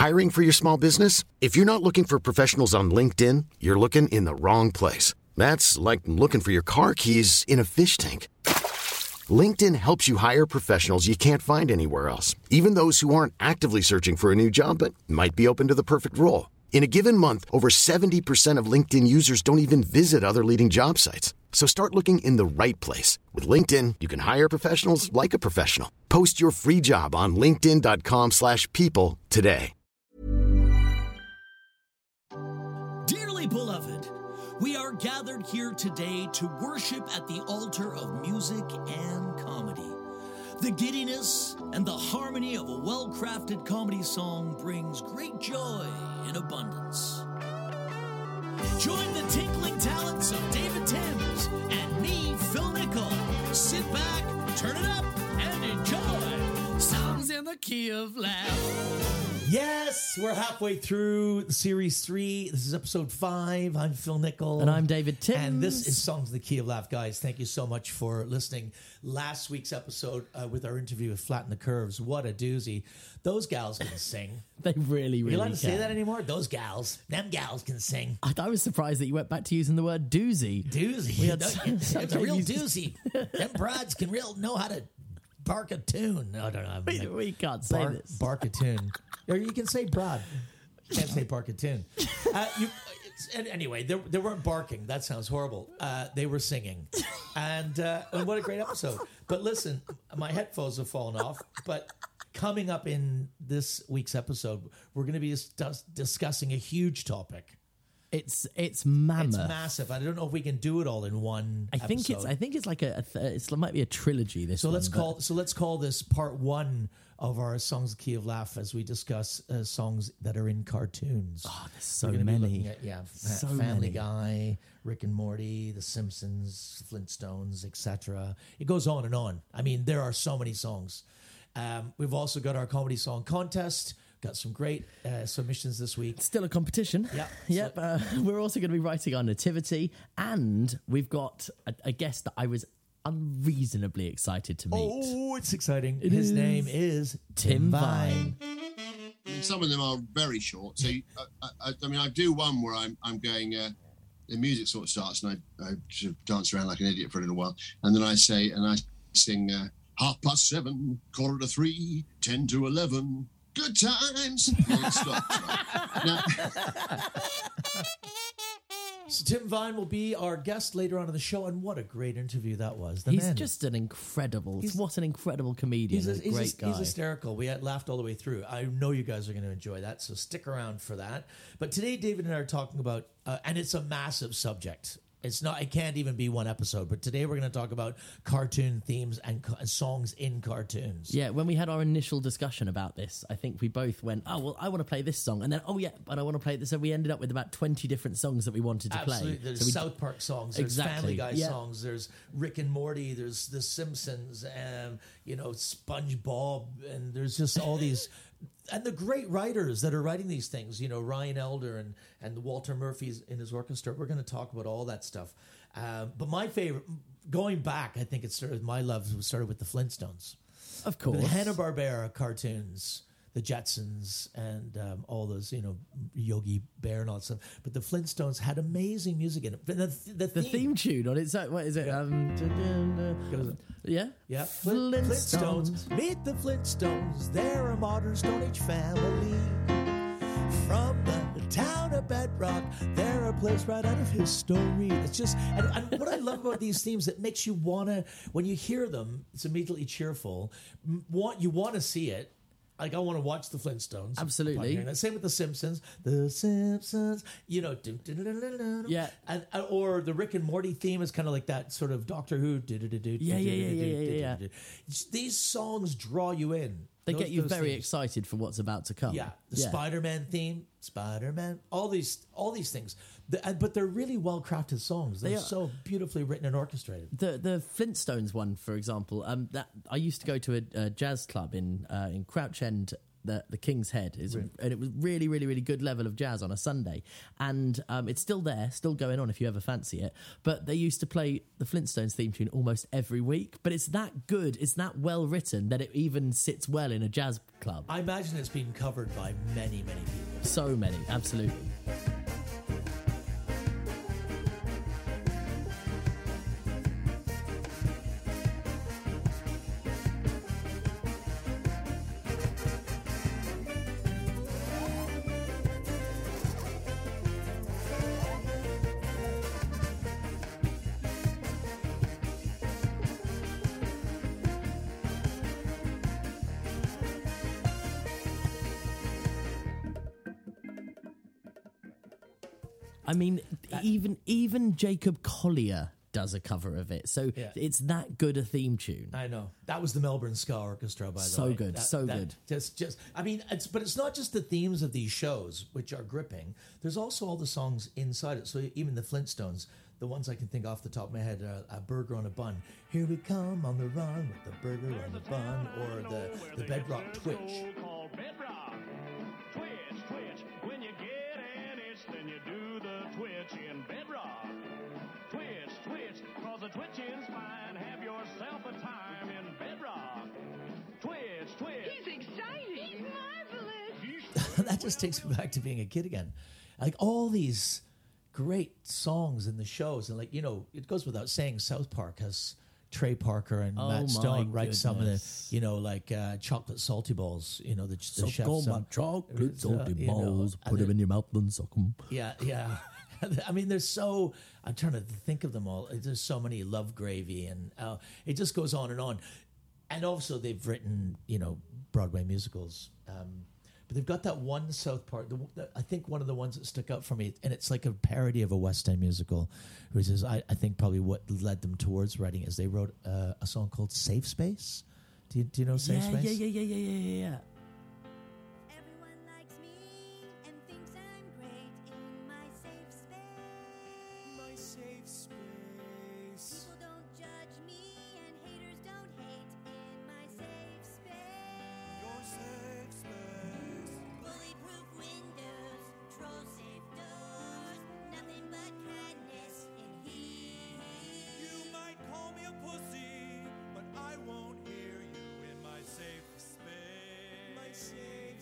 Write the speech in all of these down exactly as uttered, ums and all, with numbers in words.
Hiring for your small business? If you're not looking for professionals on LinkedIn, you're looking in the wrong place. That's like looking for your car keys in a fish tank. LinkedIn helps you hire professionals you can't find anywhere else, even those who aren't actively searching for a new job but might be open to the perfect role. In a given month, over seventy percent of LinkedIn users don't even visit other leading job sites. So start looking in the right place. With LinkedIn, you can hire professionals like a professional. Post your free job on linkedin.com slash people today. Dearly beloved, we are gathered here today to worship at the altar of music and comedy. The giddiness and the harmony of a well-crafted comedy song brings great joy in abundance. Join the tinkling talents of David Timms and me, Phil Nickel. Sit back, turn it up, and enjoy Songs in the Key of Laugh. Yes, we're halfway through series three. This is episode five. I'm Phil Nickel. And I'm David Timms. And this is Songs in the Key of Laugh. Guys, thank you so much for listening. Last week's episode uh, with our interview with Flatten the Curves. What a doozy. Those gals can sing. They really, really Are you allowed can. to say that anymore? Those gals. Them gals can sing. I, I was surprised that you went back to using the word doozy. Doozy. We had No, some- it's, it's a some real use- doozy. Them broads can real know how to bark a tune. No, no, no. We, we can't say Bark, this. bark a tune. Or you can say broad. You can't say bark a tune. Uh, you, it's, and anyway, they, they weren't barking. That sounds horrible. Uh, they were singing. And, uh, and what a great episode. But listen, my headphones have fallen off. But coming up in this week's episode, we're going to be dis- discussing a huge topic. It's it's mammoth. It's massive. I don't know if we can do it all in one I think episode. it's I think it's like a, a th- it's, it might be a trilogy. This So one, let's but- call so let's call this part one of our Songs of the Key of Laugh as we discuss uh, songs that are in cartoons. Oh, there's so We're gonna be many. looking at, yeah, Fa- So Family many. Guy, Rick and Morty, The Simpsons, Flintstones, et cetera. It goes on and on. I mean, there are so many songs. Um, we've also got our comedy song contest. Got some great uh, submissions this week. Still a competition. Yeah. Yep. Uh, we're also going to be writing our nativity, and we've got a, a guest that I was unreasonably excited to meet. Oh, it's exciting. It His is. name is Tim Tim Vine. Vine. I mean, some of them are very short. So, you- I, I, I mean, I do one where I'm I'm going. Uh, the music sort of starts, and I, I sort of dance around like an idiot for a little while, and then I say, and I sing uh, half past seven, quarter to three, ten to eleven, good times. And it stops. Right? Now, So Tim Vine will be our guest later on in the show, and what a great interview that was. The He's man, just an incredible. He's- what an incredible comedian. he's, a, and a he's, great a- guy. he's hysterical. We had laughed all the way through. I know you guys are going to enjoy that, so stick around for that. But today, David and I are talking about, uh, and it's a massive subject. It's not. It can't even be one episode. But today we're going to talk about cartoon themes and, co- and songs in cartoons. Yeah, when we had our initial discussion about this, I think we both went, oh, well, I want to play this song. And then, oh, yeah, but I want to play this. So we ended up with about twenty different songs that we wanted to Absolutely. play. There's So we- South Park songs. There's Exactly. Family Guy Yeah. songs. There's Rick and Morty. There's The Simpsons. And you know, SpongeBob. And there's just all these, and the great writers that are writing these things. You know, Ryan Elder and and Walter Murphy's in his orchestra. We're going to talk about all that stuff. Um, but my favorite, going back, I think it started. My love started with the Flintstones. Of course. The Hanna-Barbera cartoons, the Jetsons, and um, all those, you know, Yogi Bear and all that stuff. But the Flintstones had amazing music in it. The, the, the, The theme tune on it's what is it? Yeah. Um, dun, dun, dun. Goes- yeah, Yeah, Flint, Flintstones. Flintstones. Meet the Flintstones. They're a modern Stone Age family. From the town of Bedrock, they're a place right out of history. It's just, and, and what I love about these themes, it makes you want to, when you hear them, it's immediately cheerful. M- Want You want to see it. Like, I want to watch the Flintstones. Absolutely. upon hearing that. Same with the Simpsons. The Simpsons, you know. do, do, do, do, do, do. Yeah. And, uh, or the Rick and Morty theme is kind of like that sort of Doctor Who. do, do, do, do, Yeah, do, yeah, do, yeah, do, yeah, do, yeah, do, yeah. do, do. These songs draw you in. They Those- get you those very themes. excited for what's about to come. Yeah, the Spider-Man theme, Spider-Man, all these, all these things. The, and, but they're really well-crafted songs. They're They are. so beautifully written and orchestrated. The the Flintstones one, for example, um, that I used to go to a, a jazz club in uh, in Crouch End the the King's Head, is Right. and it was really, really, really good level of jazz on a Sunday, and um, it's still there, still going on if you ever fancy it. But they used to play the Flintstones theme tune almost every week. But it's that good, it's that well written that it even sits well in a jazz club. I imagine it's been covered by many, many people. So many, absolutely. I mean, even even Jacob Collier does a cover of it, so Yeah. it's that good a theme tune. I know that was the Melbourne Ska Orchestra, by the So way. good, That- so that good. Just, just. I mean, it's but it's not just the themes of these shows which are gripping. There's also all the songs inside it. So even the Flintstones, the ones I can think off the top of my head, uh, a burger on a bun. Here we come on the run with the burger on the bun, or the the Bedrock Twitch. Called Bedrock. Twitch, twitch. When you get an itch, then you do the twitch in Bedrock. Twitch, twitch. Cause the twitching's fine. Have yourself a time in Bedrock. Twitch, twitch. He's exciting. He's marvelous. That just takes me back to being a kid again. Like all these great songs in the shows, and like you know, it goes without saying, South Park has Trey Parker and Oh, Matt my Stone write some of the, goodness. you know, like uh, chocolate salty balls. You know, the, the Suck chef's on my um, chocolate uh, salty you know, balls, and put them the- in your mouth and suck them. Yeah, yeah. I mean, there's so. I'm trying to think of them all. There's so many. Love Gravy, and uh, it just goes on and on. And also, they've written, you know, Broadway musicals. Um, but they've got that one South Park. The, the, I think one of the ones that stuck out for me, and it's like a parody of a West End musical, which is, I, I think, probably what led them towards writing. Is they wrote uh, a song called "Safe Space." Do you, do you know "Safe Yeah, Space"? yeah, yeah, yeah, yeah, yeah, yeah. Everyone likes me and thinks I'm great in my safe space. My safe space. People don't judge me and haters don't hate in my safe space. Your safe space. Bully-proof windows, troll-safe doors, nothing but kindness in here. You might call me a pussy, but I won't hear you in my safe space. My safe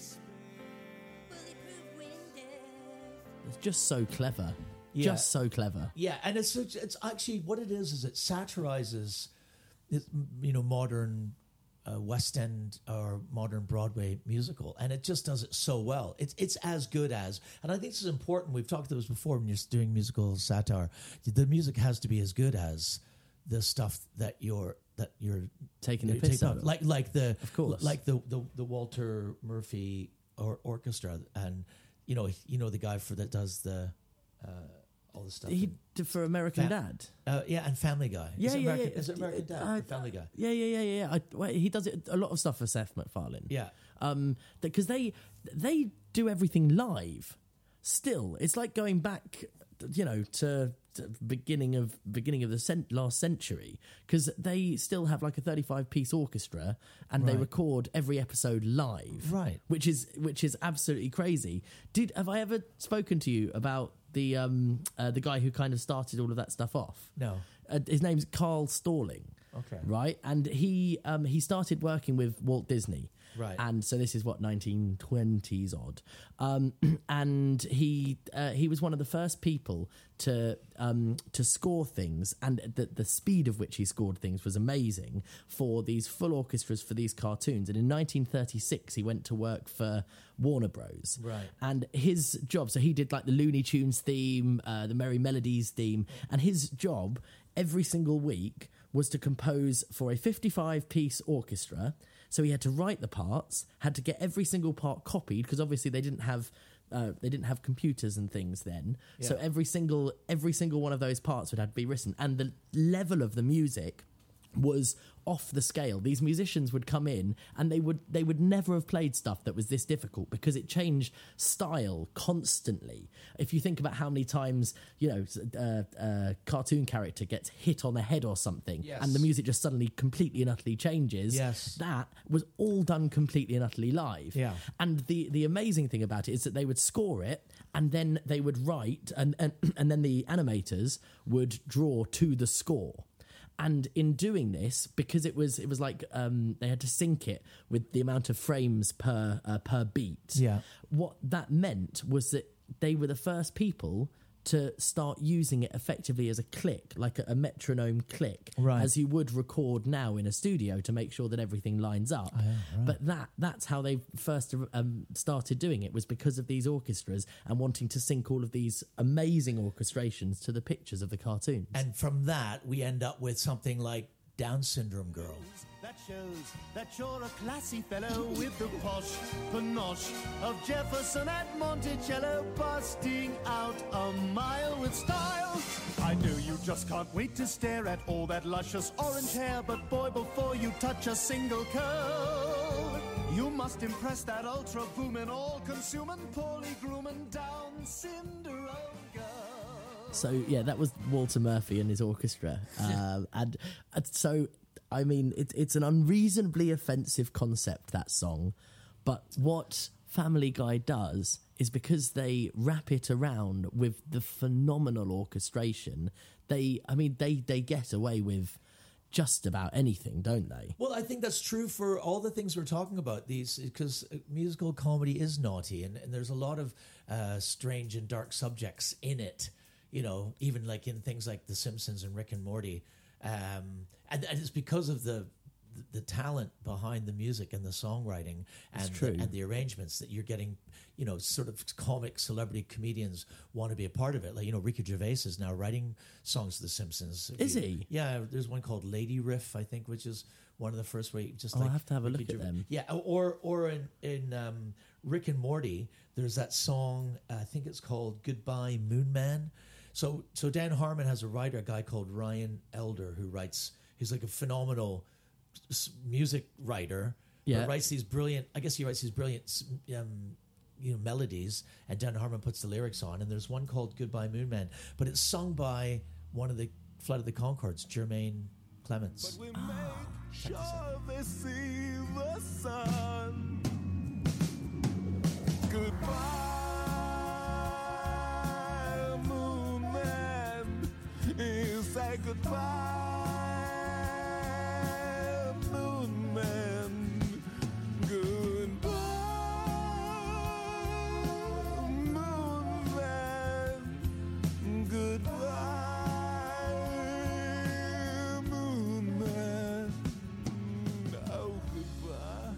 space. Bully-proof windows. It's just so clever. Yeah. Just so clever. Yeah, and it's it's actually what it is is it satirizes, it, you know, modern uh, West End or modern Broadway musical, and it just does it so well. It's it's as good as, and I think this is important. We've talked about this before when you're doing musical satire. The music has to be as good as the stuff that you're that you're Taking the you're piss taking out off. of. like like the Of course. like the the, the Walter Murphy or, orchestra, and you know you know the guy for that does the. Uh, all the stuff. He in- did for American Fam- Dad. uh, yeah, and Family Guy. Yeah, is it yeah, American, yeah. Is it American Dad? Uh, or Family Guy. Yeah, yeah, yeah, yeah. I, well, he does it a lot of stuff for Seth MacFarlane. Yeah. um, because they they do everything live. Still, it's like going back, you know, to, to beginning of beginning of the cent- last century, because they still have like a thirty-five piece orchestra, and they Right. record every episode live. Right. which is which is absolutely crazy. Did have I ever spoken to you about the um uh, the guy who kind of started all of that stuff off? No. Uh, his name's Carl Stalling. Okay. Right, and he um, he started working with Walt Disney. Right. And so this is what nineteen twenties odd, um, and he uh, he was one of the first people to um, to score things, and the the speed of which he scored things was amazing for these full orchestras for these cartoons. And in nineteen thirty-six, he went to work for Warner Bros. Right. And his job, so he did like the Looney Tunes theme, uh, the Merry Melodies theme, and his job every single week was to compose for a fifty-five piece orchestra. So he had to write the parts, had to get every single part copied, because obviously they didn't have uh, they didn't have computers and things then. So Yeah. every single every single one of those parts would have to be written, and the level of the music was off the scale. These musicians would come in and they would they would never have played stuff that was this difficult because it changed style constantly. If you think about how many times, you know, a uh, uh, cartoon character gets hit on the head or something, Yes. and the music just suddenly completely and utterly changes, Yes. that was all done completely and utterly live. Yeah. And the, the amazing thing about it is that they would score it and then they would write and, and, and then the animators would draw to the score. And in doing this, because it was it was like um, they had to sync it with the amount of frames per uh, per beat. Yeah. What that meant was that they were the first people to start using it effectively as a click, like a, a metronome click, Right. as you would record now in a studio to make sure that everything lines up. But that that's how they first um, started doing it, was because of these orchestras and wanting to sync all of these amazing orchestrations to the pictures of the cartoons. And from that, we end up with something like Down Syndrome Girl. That shows that you're a classy fellow with the posh panache of Jefferson at Monticello, busting out a mile with style. I know you just can't wait to stare at all that luscious orange hair, but boy, before you touch a single curl, you must impress that ultra booming, all-consuming, poorly grooming Down Cinderella girl. So yeah, that was Walter Murphy and his orchestra, um, and, and so I mean, it, it's an unreasonably offensive concept, that song, but what Family Guy does is, because they wrap it around with the phenomenal orchestration, they, I mean, they they get away with just about anything, don't they? Well, I think that's true for all the things we're talking about. These, because musical comedy is naughty, and, and there's a lot of uh, strange and dark subjects in it. You know, even like in things like The Simpsons and Rick and Morty, um, and, and it's because of the, the the talent behind the music and the songwriting and It's true. the, and the arrangements that you're getting. You know, sort of comic celebrity comedians want to be a part of it. Like, you know, Ricky Gervais is now writing songs to The Simpsons. If Is you- he? Yeah, there's one called Lady Riff, I think, which is one of the first where you just Oh, like I'll have to have a Ricky look at Gervais- them. Yeah, or or in in um, Rick and Morty, there's that song. Uh, I think it's called Goodbye Moon Man. So so Dan Harmon has a writer, a guy called Ryan Elder, who writes. He's like a phenomenal s- music writer. Yeah. But writes these brilliant. I guess he writes these brilliant, s- um, you know, melodies, and Dan Harmon puts the lyrics on. And there's one called Goodbye Moon Man, but it's sung by one of the Flood of the Conchords, Jermaine Clements. But we make sure they see the sun. Goodbye, moon man. You say goodbye, moon man. Goodbye, moon man. Goodbye, moon man. Oh, goodbye.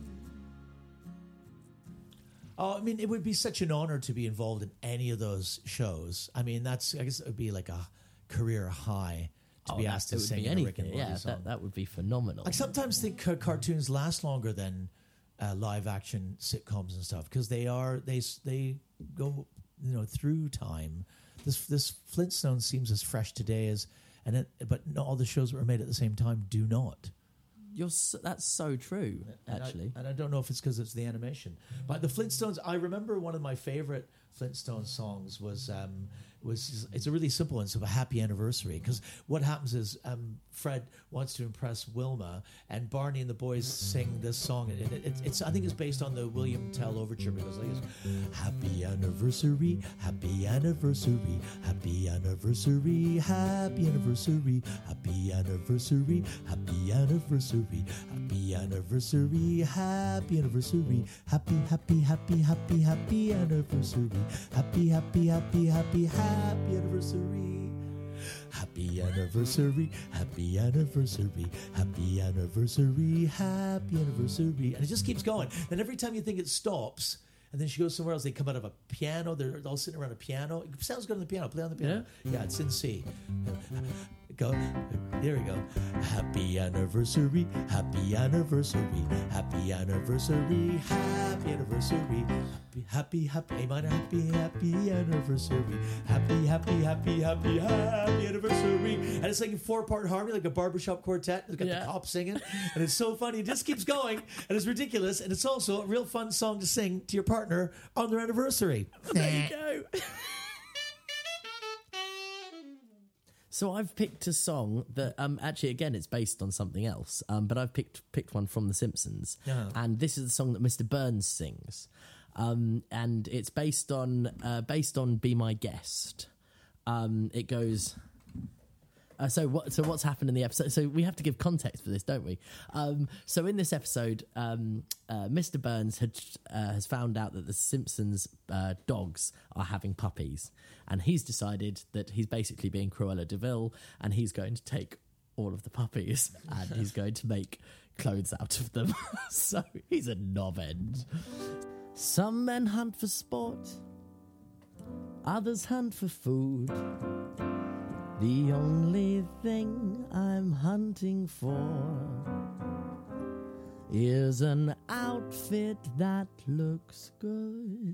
Oh, I mean, it would be such an honor to be involved in any of those shows. I mean, that's, I guess it would be like a career high to Oh, be that- asked to it would sing be in a Rick anything. and Morty Yeah, song. that, that would be phenomenal. I sometimes think ca- cartoons last longer than uh, live action sitcoms and stuff, because they are they s- they go, you know, through time. This this Flintstones seems as fresh today as, and it, but not all the shows that were made at the same time do not. You're so, that's so true, And I- actually. and I don't know if it's because it's the animation, but the Flintstones. I remember one of my favorite Flintstones songs was um, was it's a really simple one. It's a happy anniversary, because what happens is um, Fred wants to impress Wilma, and Barney and the boys sing this song, and it, it, it's I think it's based on the William Tell overture, because like it's happy anniversary, happy anniversary, happy anniversary, happy anniversary, happy anniversary, happy anniversary, happy anniversary, happy anniversary, happy happy happy happy happy anniversary, happy happy happy happy happy anniversary. Happy anniversary, happy anniversary, happy anniversary, happy anniversary. And it just keeps going. And every time you think it stops, and then she goes somewhere else, they come out of a piano, they're all sitting around a piano. It sounds good on the piano, play on the piano. Yeah, it's in C. go. Here we go. Happy anniversary, happy anniversary, happy anniversary, happy anniversary, happy, happy, happy, hey, man, happy, happy anniversary, happy, happy, happy, happy, happy anniversary. And it's like a four-part harmony, like a barbershop quartet. It's got Yeah. the cops singing, and it's so funny. It just keeps going, and it's ridiculous, and it's also a real fun song to sing to your partner on their anniversary. There you go. So I've picked a song that um, actually, again, it's based on something else, um, but I've picked picked one from The Simpsons, Yeah. and this is the song that Mister Burns sings, um, and it's based on uh, based on "Be My Guest." Um, it goes. Uh, so what? So what's happened in the episode? So we have to give context for this, don't we? Um, so in this episode, um, uh, Mister Burns had, uh, has found out that the Simpsons uh, dogs are having puppies, and he's decided that he's basically being Cruella de Vil, and he's going to take all of the puppies and he's going to make clothes out of them. So he's a knobhead. Some men hunt for sport, others hunt for food. The only thing I'm hunting for is an outfit that looks good.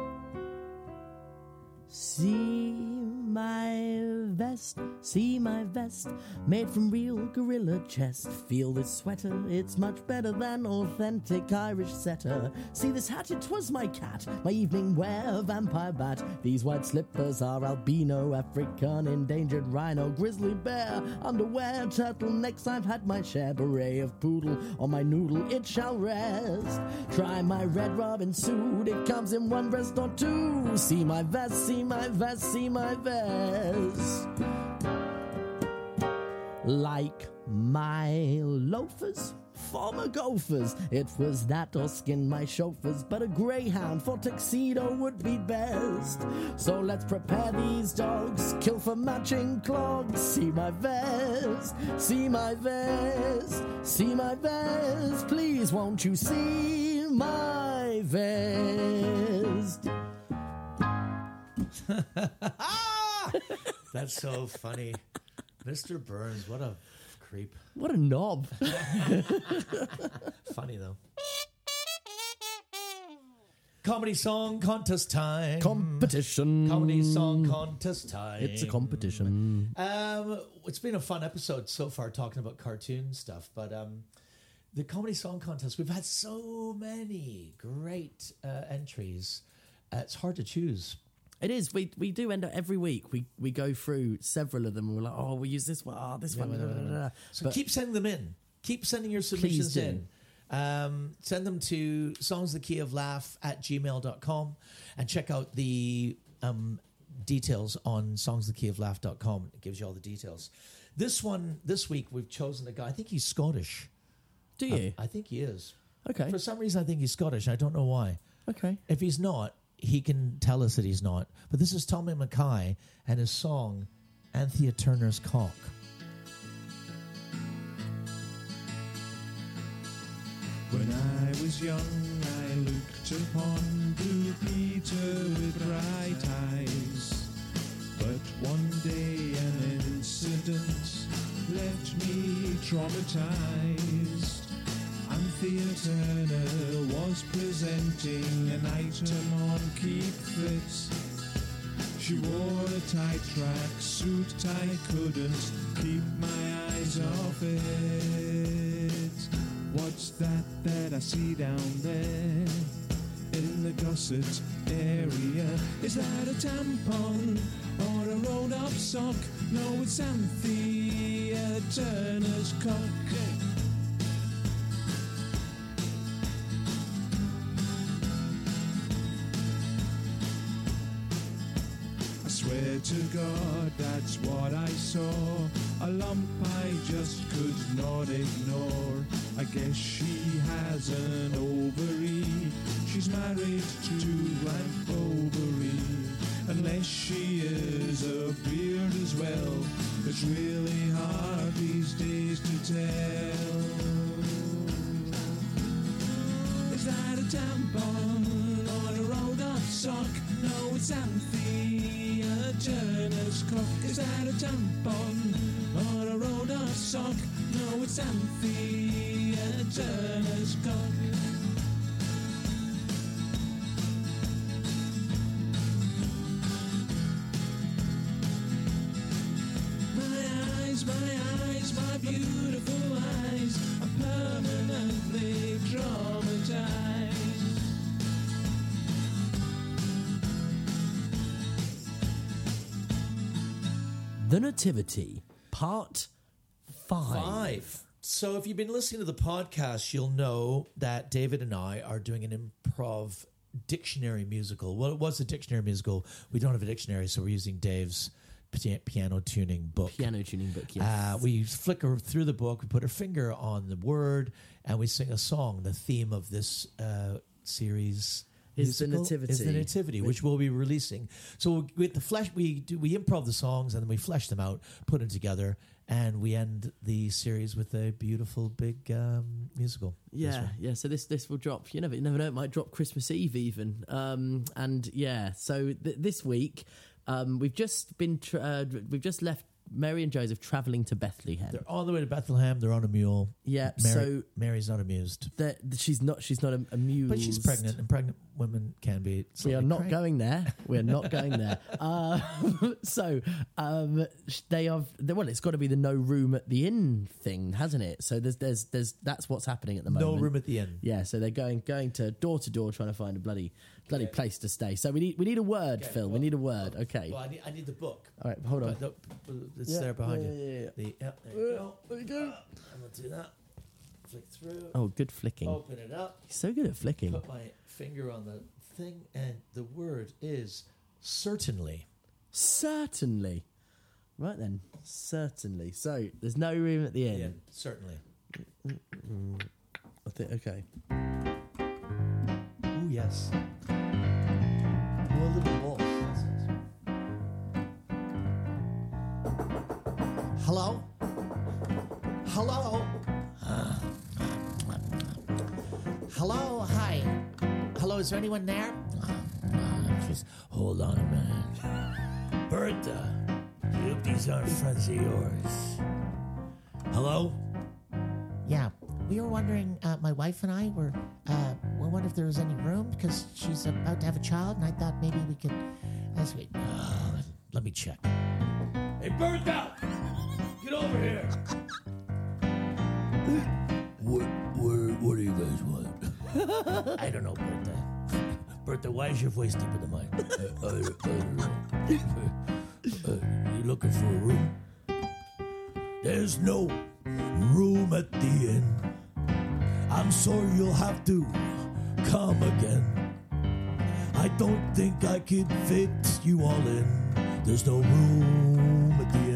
See my vest, see my vest, made from real gorilla chest. Feel this sweater, it's much better than authentic Irish setter. See this hat, it was my cat, my evening wear, vampire bat. These white slippers are albino, African, endangered rhino, grizzly bear, underwear, turtlenecks, I've had my share. Beret of poodle, on my noodle it shall rest. Try my red robin suit, it comes in one breast or two. See my vest, see my vest, see my vest. Like my loafers, former gophers. It was that or skin my chauffeurs, but a greyhound for tuxedo would be best. So let's prepare these dogs, kill for matching clogs. See my vest, see my vest, see my vest. Please won't you see my vest? That's so funny. Mister Burns, what a creep. What a knob. Funny, though. Comedy song contest time. Competition. Comedy song contest time. It's a competition. Um, it's been a fun episode so far talking about cartoon stuff, but um, the comedy song contest, we've had so many great uh, entries. Uh, it's hard to choose. It is. We we do end up every week. We we go through several of them, and we're like, oh, we use this one, oh, this one. Yeah, da, da, da, da. So But keep sending them in. Keep sending your submissions do. in. Um, send them to songs the key of laugh at gmail dot com and check out the um, details on songs the key of laugh dot com. It gives you all the details. This one, this week, we've chosen a guy. I think he's Scottish. Do you? I, I think he is. Okay. For some reason, I think he's Scottish. I don't know why. Okay. If he's not, he can tell us that he's not. But this is Tommy Mackay and his song, Anthea Turner's Cock. When I was young, I looked upon Blue Peter with bright eyes. But one day an incident left me traumatized. Anthea Turner was presenting an item on Keep Fit. She wore a tight track suit, I couldn't keep my eyes off it. What's that that I see down there in the gusset area? Is that a tampon or a rolled up sock? No, it's Anthea Turner's cock. I swear to God, that's what I saw. A lump I just could not ignore. I guess she has an ovary. She's married to Blank Bovary. Unless she is a beard as well. It's really hard these days to tell. Is that a tampon or a rolled up sock? No, it's Anthea Turner. Turner's cock. Is that a tampon or a rolled up sock? No, it's Anthea Turner's cock. My eyes, my eyes, my beautiful eyes are permanently traumatized. The Nativity, Part Five. Five. So if you've been listening to the podcast, you'll know that David and I are doing an improv dictionary musical. Well, it was a dictionary musical. We don't have a dictionary, so we're using Dave's pi- piano tuning book. Piano tuning book, yes. Uh, we flicker through the book, we put our finger on the word, and we sing a song. The theme of this uh, series Is the musical Nativity. is the Nativity, which we'll be releasing. So with the flesh, we do we improv the songs and then we flesh them out, put them together, and we end the series with a beautiful big um, musical. This Yeah, one. yeah. So this this will drop. You never you never know. It might drop Christmas Eve even. Um, and yeah. So th- this week, um, we've just been tra- uh, we've just left Mary and Joseph traveling to Bethlehem. They're on the way to Bethlehem. They're on a mule. Yeah. Mary, so Mary's not amused, that she's not she's not amused, but she's pregnant, and pregnant women can be. We are slightly not cranky. going there. We are not going there. Uh, so um, they have. Well, it's got to be the no room at the inn thing, hasn't it? So there's, there's, there's. That's what's happening at the moment. No room at the inn. Yeah. So they're going, going to door to door, trying to find a bloody, bloody Okay. place to stay. So we need, we need a word, Okay, Phil. we well- need a word. Okay. Well, I need, I need the book. All right. Hold on. But no, it's Yeah, there behind yeah, you. yeah, yeah. The, yeah, there you go. There you go. I'm gonna do that. Flick through. Oh, good flicking. Open it up. He's so good at flicking. Put my finger on the thing, and the word is certainly. Certainly. Right then. Certainly. So there's no room at the inn. Yeah, certainly. I think. Okay. Oh yes. More little wolf. Yes, yes. Hello. Hello. Hello. Hi. Hello. Is there anyone there? Just hold on a minute. Bertha, I hope these aren't friends of yours. Hello? Yeah, we were wondering, uh, my wife and I were, uh, we wondered if there was any room because she's about to have a child, and I thought maybe we could. That's sweet. Uh, let me check. Hey, Bertha! Get over here! What, what, what do you guys want? I don't know, Bertha. Bertha, why is your voice deeper than mine? uh, uh, uh, uh, you looking for a room? There's no room at the inn. I'm sorry you'll have to come again. I don't think I could fit you all in. There's no room at the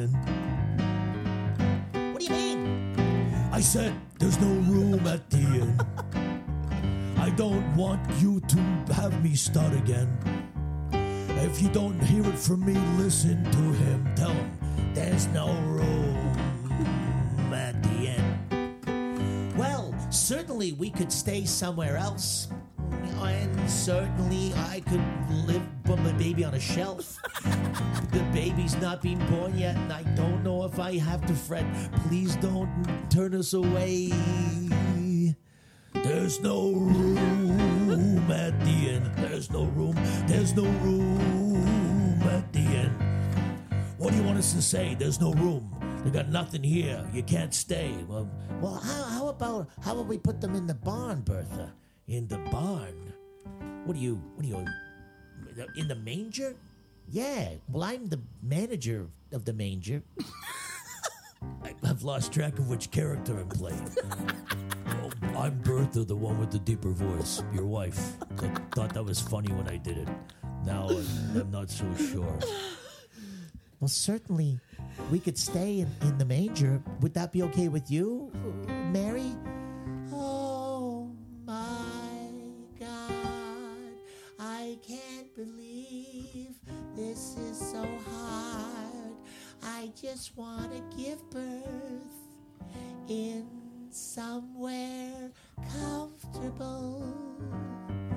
inn. What do you mean? I said there's no room at the inn. I don't want you to have me start again. If you don't hear it from me, listen to him. Tell him there's no room at the inn. Well, certainly we could stay somewhere else. And certainly I could live put my baby on a shelf. The baby's not been born yet, and I don't know if I have to fret. Please don't turn us away. There's no room at the inn. There's no room. There's no room at the inn. What do you want us to say? There's no room. They got nothing here. You can't stay. Well, Well, how, how about how about we put them in the barn, Bertha? in the barn. What do you? What do you? In the manger? Yeah. Well, I'm the manager of the manger. I've lost track of which character I'm playing. Oh, I'm Bertha, the one with the deeper voice. Your wife. I thought that was funny when I did it. Now I'm, I'm not so sure. Well, certainly we could stay in, in the manger. Would that be okay with you, Mary? Oh my God, I can't believe this is so hard. I just want to give birth in somewhere comfortable.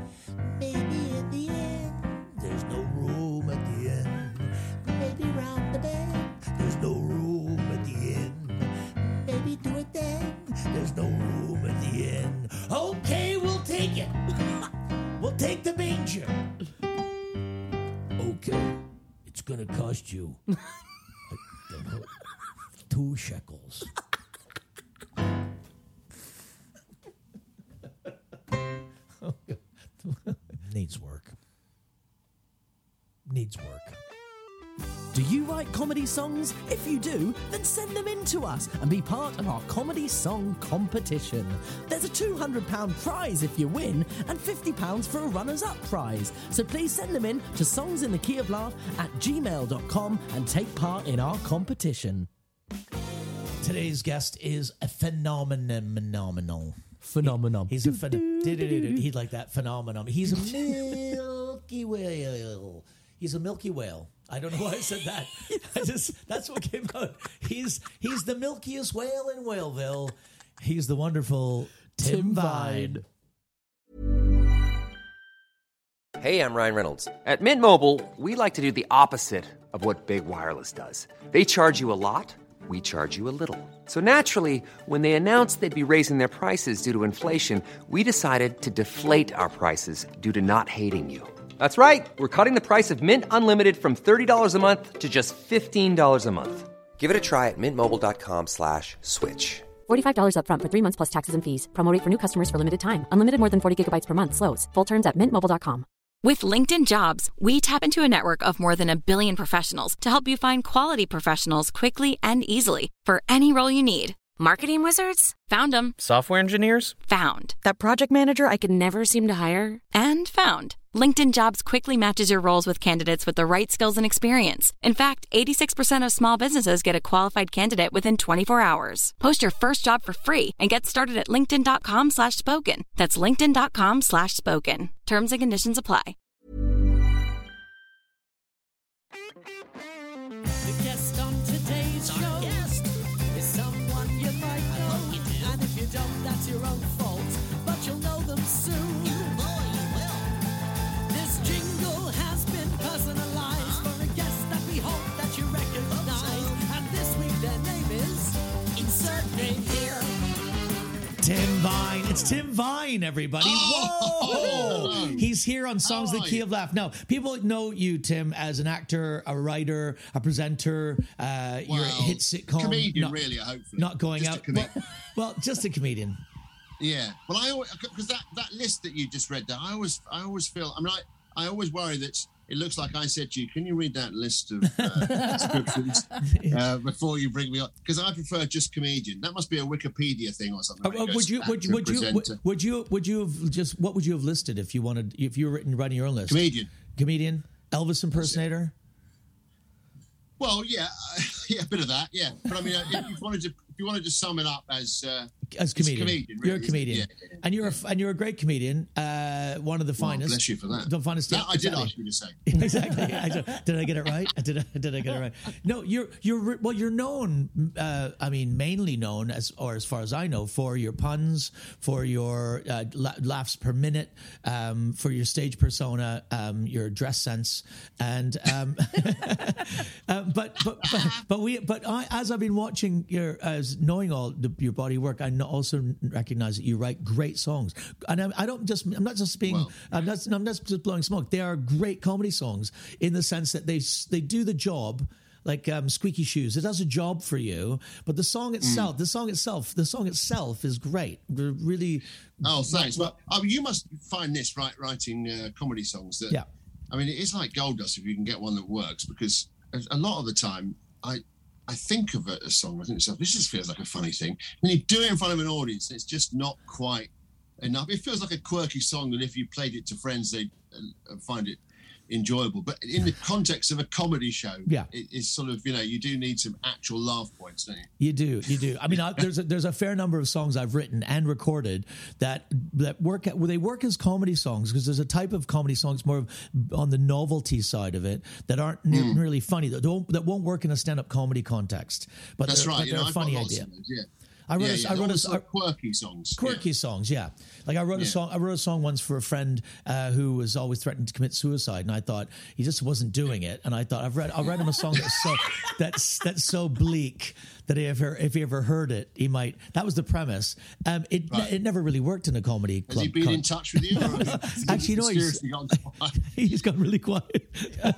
Maybe in the end, There's no room at the end. maybe round going to cost you? I don't know. Two shekels. Needs work. Needs work. Do you write comedy songs? If you do, then send them in to us and be part of our comedy song competition. There's a two hundred pounds prize if you win and fifty pounds for a runners-up prize. So please send them in to songsinthekeyoflaugh at gmail dot com and take part in our competition. Today's guest is a phenomenon. Phenomenal. Phenomenon. He's a phenomenon. He'd like that phenomenon. He's a milky whale. He's a milky whale. I don't know why I said that. I just that's what came out. He's he's the milkiest whale in Whaleville. He's the wonderful Tim, Tim Vine. Hey, I'm Ryan Reynolds. At Mint Mobile, we like to do the opposite of what Big Wireless does. They charge you a lot. We charge you a little. So naturally, when they announced they'd be raising their prices due to inflation, we decided to deflate our prices due to not hating you. That's right. We're cutting the price of Mint Unlimited from thirty dollars a month to just fifteen dollars a month. Give it a try at mintmobile.com slash switch. forty-five dollars up front for three months plus taxes and fees. Promo rate for new customers for limited time. Unlimited more than forty gigabytes per month. Slows full terms at mint mobile dot com. With LinkedIn Jobs, we tap into a network of more than a billion professionals to help you find quality professionals quickly and easily for any role you need. Marketing wizards? Found them. Software engineers? Found. That project manager I could never seem to hire? And found. LinkedIn Jobs quickly matches your roles with candidates with the right skills and experience. In fact, eighty-six percent of small businesses get a qualified candidate within twenty-four hours. Post your first job for free and get started at linkedin.com slash spoken. That's linkedin.com slash spoken. Terms and conditions apply. The guest on today's show guest. is someone you might know. You and if you don't, that's your own fault. But you'll know them soon. This jingle has been personalized for a guest that we hope that you recognize. And this week their name is Insert Name Here. Tim Vine. It's Tim Vine, everybody. Oh, Whoa! He's here on Songs How the are Key you? of Laugh. Now, people know you, Tim, as an actor, a writer, a presenter. Uh, you're a Well, hit sitcom. comedian, not, really, hopefully. Not going Just a out. comedian. Well, well, just a comedian. Yeah. Well, I always because that, that list that you just read there, I always I always feel. I mean, I, I always worry that it looks like I said to you, "Can you read that list of uh, descriptions uh, before you bring me on?" Because I prefer just comedian. That must be a Wikipedia thing or something. Uh, where it uh, goes would you? back Would, to would you? Would, presenter. would you? Would you have just? What would you have listed if you wanted? If you were written, writing your own list? Comedian. Comedian. Elvis impersonator. Well, yeah, uh, yeah, a bit of that, yeah. But I mean, uh, if you wanted to, if you wanted to sum it up as uh, As comedian, comedian you're a really, comedian, isn't it? Yeah, yeah, and you're a, and you're a great comedian. Uh, one of the Well, finest. bless you for that. The finest. That I did exactly. ask you to say. Exactly. I did, did I get it right? Did I, did I get it right? No, you're you're well. You're known. Uh, I mean, mainly known as, or as far as I know, for your puns, for your uh, la- laughs per minute, um, for your stage persona, um, your dress sense, and um, uh, but but but but we but I, as I've been watching your as knowing all the, your body work, I know- also recognize that you write great songs, and I, I don't just I'm not just being Well. I'm not I'm not just blowing smoke. They are great comedy songs in the sense that they they do the job. Like um, Squeaky Shoes, it does a job for you, but the song itself, the song itself, the song itself is great. They're really. Oh, thanks. Well, I mean, you must find this right writing uh, comedy songs. That Yeah. I mean, it is like gold dust if you can get one that works, because a a lot of the time I I think of a, a song, I think to myself, this just feels like a funny thing. When you do it in front of an audience, it's just not quite enough. It feels like a quirky song that if you played it to friends, they'd uh, find it enjoyable. But in the context of a comedy show, Yeah. it, it's sort of, you know, you do need some actual laugh points, don't you? You do, you do. I mean, I, there's a, there's a fair number of songs I've written and recorded that that work. Well, they work as comedy songs because there's a type of comedy songs more of on the novelty side of it that aren't ne- really funny. That don't that won't work in a stand up comedy context. But That's they're, right. But You they're know, a I've funny got lots idea. of those, yeah. I wrote, yeah, a, yeah. I wrote Almost a, like quirky songs. quirky yeah. songs. Yeah, like I wrote a Yeah. song. I wrote a song once for a friend uh, who was always threatening to commit suicide, and I thought he just wasn't doing it. And I thought I've read, I'll write him a song that's so that's that's so bleak that if ever if he ever heard it, he might. That was the premise. Um, it Right. it never really worked in a comedy club. Has he been con- in touch with you? Or Actually, no, he's, seriously gone quiet? he's gone really quiet.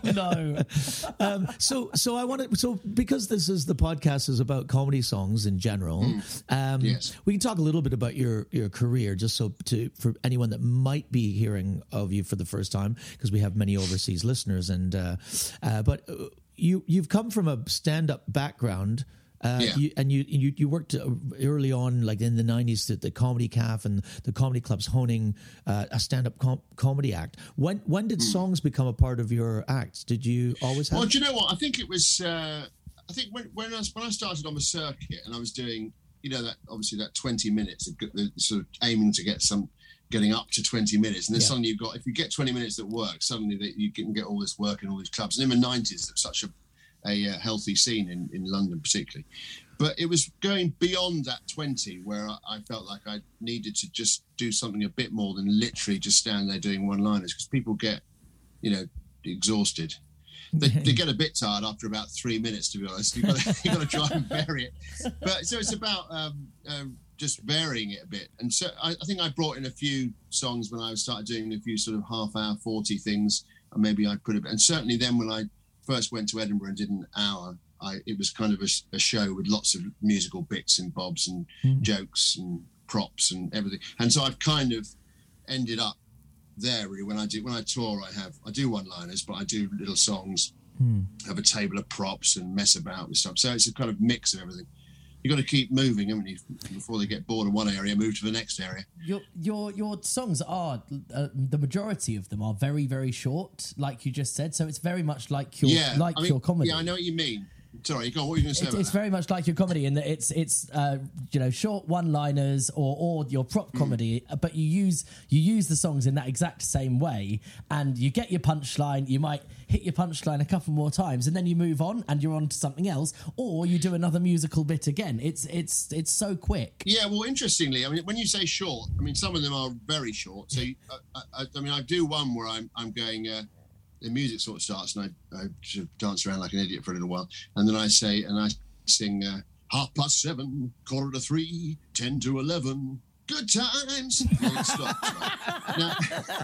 No. um, so, so I want to. So, because this is the podcast is about comedy songs in general, um, Yes. we can talk a little bit about your your career, just so to for anyone that might be hearing of you for the first time, because we have many overseas listeners, and uh, uh, but uh, you you've come from a stand up background. Uh, Yeah. you, and you, you you worked uh, early on, like in the nineties, at the Comedy Caf and the comedy clubs, honing uh, a stand-up com- comedy act. When when did songs become a part of your acts? Did you always have? Well, do you know what? I think it was. Uh, I think when when I, when I started on the circuit and I was doing, you know, that obviously that twenty minutes, of g- the- sort of aiming to get some, getting up to twenty minutes, and then Yeah. suddenly you've got, if you get twenty minutes at work, suddenly that you can get all this work in all these clubs. And in the nineties, there's such a a uh, healthy scene in, in London particularly. But it was going beyond that twenty where I, I felt like I needed to just do something a bit more than literally just stand there doing one-liners, because people get, you know, exhausted. They, they get a bit tired after about three minutes, to be honest. You've got to, you've got to try and vary it. But so it's about um, um, just varying it a bit. And so I, I think I brought in a few songs when I started doing a few sort of half-hour, forty things, and maybe I put a bit. And certainly then when I first went to Edinburgh and did an hour, I, it was kind of a, a show with lots of musical bits and bobs and Mm. jokes and props and everything. And so I've kind of ended up there really. When I do when I tour, I have I do one-liners, but I do little songs, Hmm. have a table of props and mess about with stuff. So it's a kind of mix of everything. You got to keep moving, haven't you? Before they get bored of one area, move to the next area. Your your your songs are uh, the majority of them are very very short, like you just said. So it's very much like your yeah, like I mean, your comedy. Yeah, I know what you mean. Sorry, go on. What were you going to say It's, about it's that? very much like your comedy in that it's it's uh, you know short one-liners or or your prop Mm. comedy, but you use you use the songs in that exact same way, and you get your punchline. You might hit your punchline a couple more times, and then you move on and you're on to something else, or you do another musical bit again. It's it's it's so quick. Yeah, well, interestingly, I mean, when you say short, I mean, some of them are very short. So, you, I, I, I mean, I do one where I'm I'm going. Uh, the music sort of starts, and I, I sort of dance around like an idiot for a little while, and then I say, and I sing uh, half past seven, quarter to three, ten to eleven, good times. And then it stops, right? Now,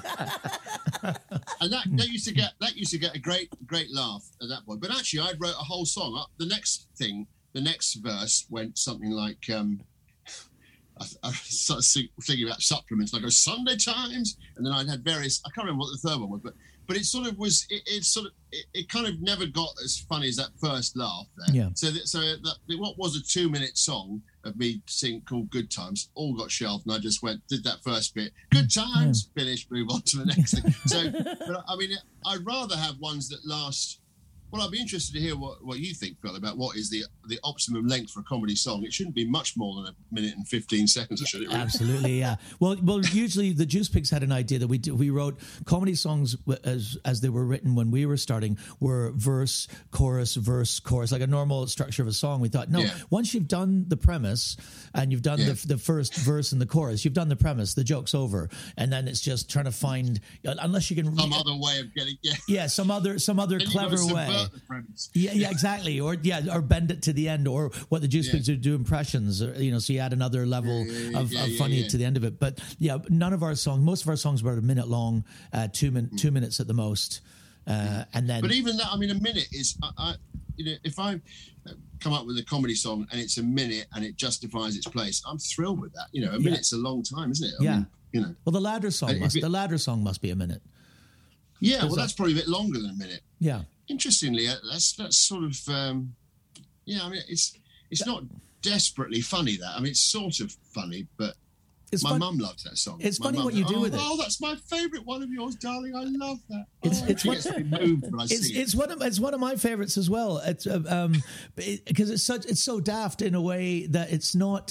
and that, that used to get that used to get a great great laugh at that point. But actually, I wrote a whole song up. The next thing, the next verse went something like. Um, I, I started sing, thinking about supplements, like I go Sunday Times, and then I had various. I can't remember what the third one was, but but it sort of was. It, it sort of it, it kind of never got as funny as that first laugh there. Yeah. So that, so that what was a two minute song of me singing called Good Times all got shelved, and I just went did that first bit. Good times, finish, move on to the next thing. So, but I mean, I'd rather have ones that last. Well, I'd be interested to hear what, what you think, Phil, about what is the the optimum length for a comedy song. It shouldn't be much more than a minute and fifteen seconds, should it? Really? Absolutely, yeah. Well, well, usually the Juice Pigs had an idea that we do, we wrote comedy songs as as they were written when we were starting were verse, chorus, verse, chorus, like a normal structure of a song. We thought, no, Yeah. once you've done the premise and you've done Yeah. the the first verse and the chorus, you've done the premise, the joke's over, and then it's just trying to find unless you can Some other way of getting yeah. yeah some other some other Then you've got to clever subvert way. the premise. Yeah, yeah, exactly. Or yeah, or bend it to the end, or what the Juice Yeah. Pigs would do impressions, or, you know. So you add another level Yeah, yeah, yeah, of, yeah, of yeah, funny yeah. to the end of it. But yeah, none of our songs, most of our songs were about a minute long, uh, two min, two minutes at the most, uh, and then. But even that, I mean, a minute is, I, I, you know, if I come up with a comedy song and it's a minute and it justifies its place, I'm thrilled with that. You know, a Yeah. minute's a long time, isn't it? I yeah. mean, you know. Well, the ladder song Uh, if must it- the ladder song must be a minute. Yeah, There's well, a- that's probably a bit longer than a minute. Yeah. Interestingly, uh, that's that's sort of, um, yeah. I mean, it's it's not desperately funny. That I mean, it's sort of funny, but It's my fun- mum loves that song. it's My funny mum what you goes, do oh, with it. Oh, that's my favourite one of yours, darling. I love that. It's oh, it's she one, gets really moved when I it's, sing it. it's one of it's one of my favorites as well. It's uh, um because it's such it's so daft in a way that it's not.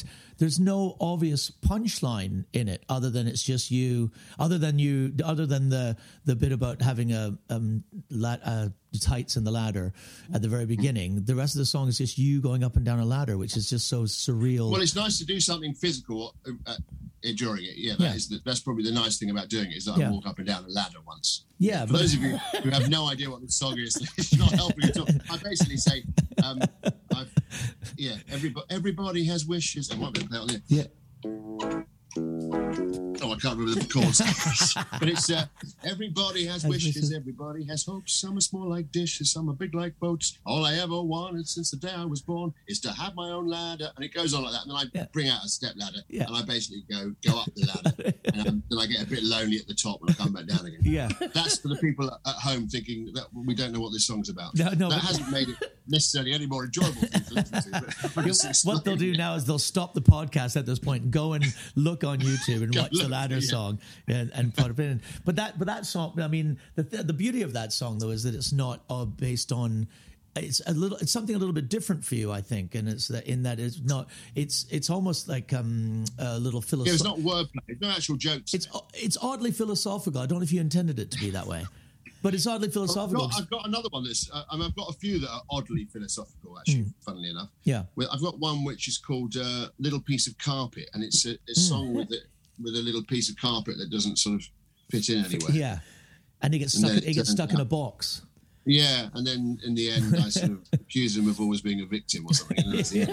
there's no obvious punchline in it, other than it's just you, other than you, other than the the bit about having a um la- uh, tights in the ladder at the very beginning. The rest of the song is just you going up and down a ladder, which is just so surreal. Well, it's nice to do something physical uh, during it. Yeah, that Yeah. is the, that's probably the nice thing about doing it, is that Yeah. I walk up and down a ladder once. Yeah, For but- those of you who have no idea what this song is, it's not helping at all. I basically say, um, I've, yeah, everybody, everybody has wishes. I might be able to play it on there. Yeah. Oh, I can't remember the chords. But it's uh, everybody has Has wishes, wishes. everybody has hopes. Some are small like dishes, some are big like boats. All I ever wanted since the day I was born is to have my own ladder. And it goes on like that. And then I bring out a step ladder Yeah. and I basically go go up the ladder. And um, then I get a bit lonely at the top and I come back down again. Yeah. That's for the people at, at home thinking that we don't know what this song's about. No, no, that but- hasn't made it necessarily any more enjoyable thing to listen to. But I'm just What they'll do explaining it. now is they'll stop the podcast at this point and go and look on YouTube and Go watch the look, ladder yeah. song and, and put it in. But that, but that song, I mean, the the beauty of that song though is that it's not uh, based on. It's a little. It's something a little bit different for you, I think, and it's that in that it's not. It's it's almost like um, a little Yeah, philosophical. it's not wordplay. There's no actual jokes. It's it's oddly philosophical. I don't know if you intended it to be that way, but it's oddly I've philosophical. got, I've got another one that's. Uh, I mean, I've got a few that are oddly philosophical, actually. Mm. Funnily enough, Yeah. Well, I've got one which is called uh, "Little Piece of Carpet," and it's a, a Mm. song with it with a little piece of carpet that doesn't sort of fit in anywhere. Yeah, and he gets And stuck. then it He gets turns stuck in a out- box. Yeah, and then in the end, I sort of accuse him of always being a victim or something. And that's the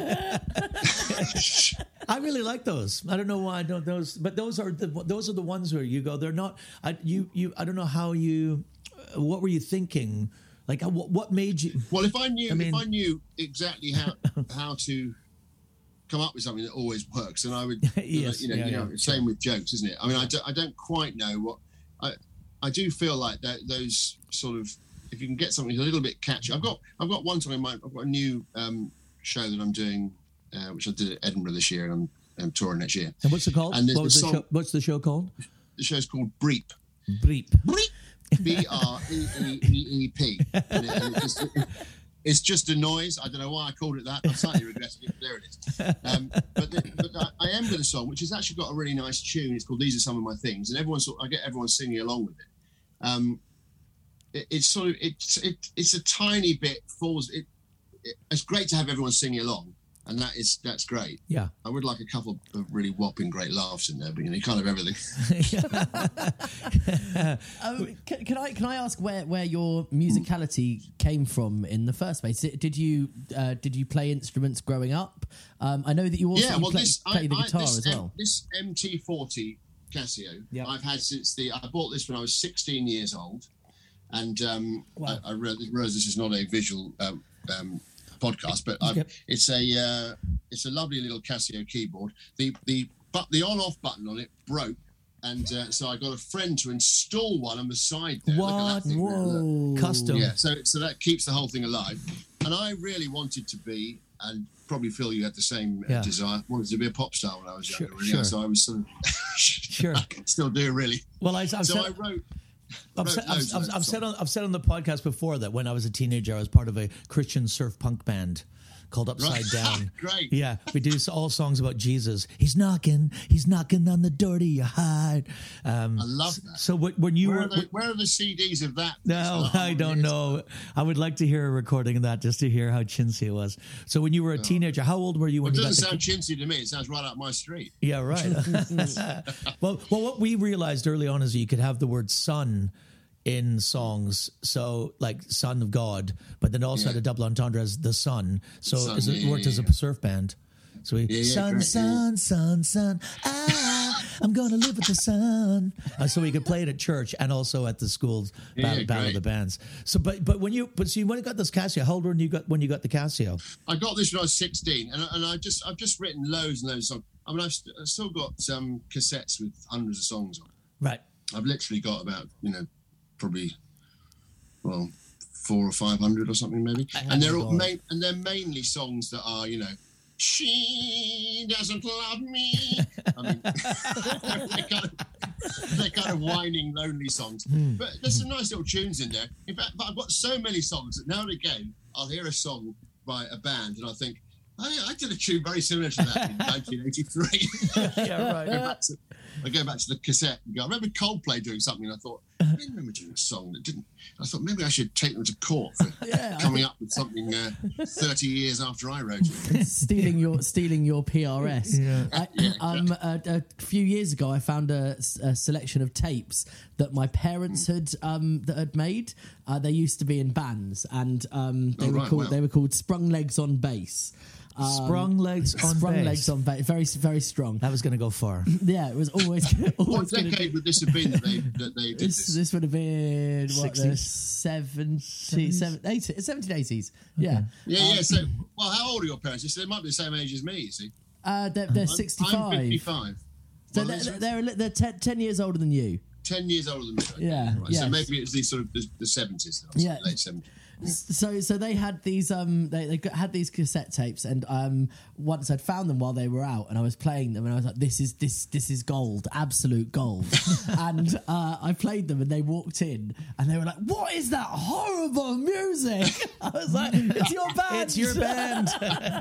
end. I really like those. I don't know why I don't those, but those are the those are the ones where you go. They're not. I, you you. I don't know how you. Uh, what were you thinking? Like uh, what, what made you? Well, if I knew, I mean- if I knew exactly how how to come up with something that always works, then I would. Yes, you know, yeah, you know, yeah, same with jokes, isn't it? I mean, I, do, I don't quite know what I. I do feel like that those sort of, if you can get something a little bit catchy. I've got I've got one song in mind. I've got a new um, show that I'm doing, uh, which I did at Edinburgh this year, and I'm, I'm touring next year. And what's it called? And there's What was the the song- show, what's the show called? The show's called Breep. Breep. Breep. B R E E E E P. And it- and it just- it- It's just a noise. I don't know why I called it that. I'm slightly regretting it, but there it is. Um, but the, but I, I am with a song which has actually got a really nice tune. It's called "These Are Some of My Things," and everyone sort. I get everyone singing along with it. Um, it it's sort of it's it, it's a tiny bit falls. It, it, it's great to have everyone singing along, and that is that's great. Yeah. I would like a couple of really whopping great laughs in there, but you know, you can't have everything. Um, can, can I can I ask where, where your musicality came from in the first place? Did did you uh, did you play instruments growing up? Um, I know that you also yeah, you well, play, this play I, the I- guitar this as M- well. this M T forty Casio Yeah. I've had since the I bought this when I was sixteen years old, and um, I, I re- realize this is not a visual um, um, podcast, but I've, Yep. it's a uh, it's a lovely little Casio keyboard. The the but the on off button on it broke. And uh, so I got a friend to install one on the side there. Look at What? that thing there, look. Whoa. Custom. Yeah, so so that keeps the whole thing alive. And I really wanted to be, and probably Phil, you had the same uh, Yeah. desire. Wanted to be a pop star when I was Sure, younger. really. sure. So I was sort of Sure. still do really. Well, I, I've so said, I wrote. I've, wrote said, loads I've, of I've, I've songs. said on I've said on the podcast before that when I was a teenager, I was part of a Christian surf punk band called Upside Right. Down. Great. Yeah, we do all songs about Jesus. He's knocking, he's knocking on the door to your heart. Um, I love that. So what, when you Where were, are, the, where are the C Ds of that? no, It's not I on don't here. know. I would like to hear a recording of that just to hear how chintzy it was. So when you were a teenager, how old were you Well, when it you got doesn't the sound chintzy to me. It sounds right up my street. Yeah, right. well, well, what we realized early on is you could have the word son in songs, so like son of God, but then also Yeah. had a double entendre as the son. So Son, as it yeah, worked yeah, as a yeah. surf band. So we Yeah, yeah, son, great, son, son, son. Ah, I'm gonna live with the sun. Uh, so we could play it at church and also at the school's Yeah, battle, yeah, battle of great. the bands. So, but but when you but so you when you got this Casio, how old were you got when you got the Casio? I got this when I was sixteen, and, I- and I just I've just written loads and loads of songs. I mean, I've, st- I've still got um, cassettes with hundreds of songs on. Right. I've literally got about you know probably well four or five hundred or something maybe, and they're all God. main, and they're mainly songs that are you know she doesn't love me. I mean, they're, kind of, they're kind of whining, lonely songs, but there's some nice little tunes in there. In fact, but I've got so many songs that now and again I'll hear a song by a band and I think, I, I did a tune very similar to that in nineteen eighty-three. Yeah, right. I, go back to, I go back to the cassette and go, I remember Coldplay doing something, and I thought, I didn't remember doing a song that didn't. I thought maybe I should take them to court for Yeah, I coming think- up with something uh, thirty years after I wrote it. stealing your stealing your P R S. Yeah. I, um, a, a few years ago, I found a, a selection of tapes that my parents had um, that had made. Uh, they used to be in bands, and um, they Oh, were right, called wow. they were called Sprung Legs on Bass. Um, Sprung Legs on Sprung Bass. Legs on Bass. Very very strong. That was going to go far. Yeah, it was always. What always gonna decade be- would this have been that they, that they did This, this? this would have been what the sixties? seventies, seven, eighties, seventeen eighties. Yeah, Yeah, yeah. So, well, how old are your parents? You said they might be the same age as me, you see. uh, they're, they're I'm- sixty-five. I'm fifty-five. So Well, they're, they're they're, they're, they're ten, ten years older than you. ten years older than me. Okay, Yeah, Right. yes. So maybe it's the sort of the, the seventies, Yeah. late seventies. So, so they had these, um, they, they got, had these cassette tapes, and um, once I'd found them while they were out, and I was playing them, and I was like, "This is this this is gold, absolute gold." And uh, I played them, and they walked in, and they were like, "What is that horrible music?" I was like, "It's your band, It's your band.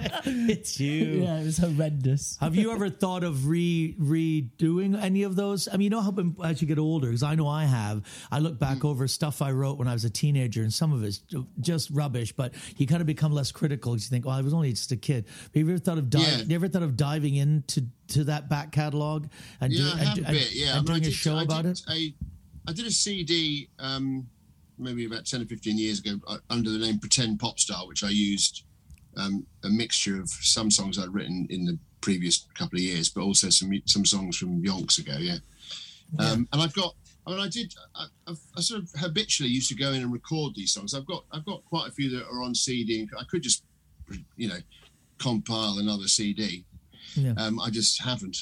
It's you. Yeah, it was horrendous. Have you ever thought of re redoing any of those? I mean, you know how when- as you get older, because I know I have. I look back over stuff I wrote when I was a teenager, and some of it's just rubbish. But you kind of become less critical because you think, "Well, I was only just a kid." But have you ever thought of di- Yeah. you ever thought of diving into to that back catalog and, Yeah, do, I and, have do- a and- bit. Yeah, and I mean, I doing a did- show I about did it? A, I did a C D um, maybe about ten or fifteen years ago uh, under the name Pretend Pop Star, which I used um, a mixture of some songs I'd written in the previous couple of years, but also some some songs from yonks ago. Yeah, um, and I've got. I mean, I did. I, I, I sort of habitually used to go in and record these songs. I've got. I've got quite a few that are on C D. And I could just, you know, compile another C D. Yeah. Um, I just haven't.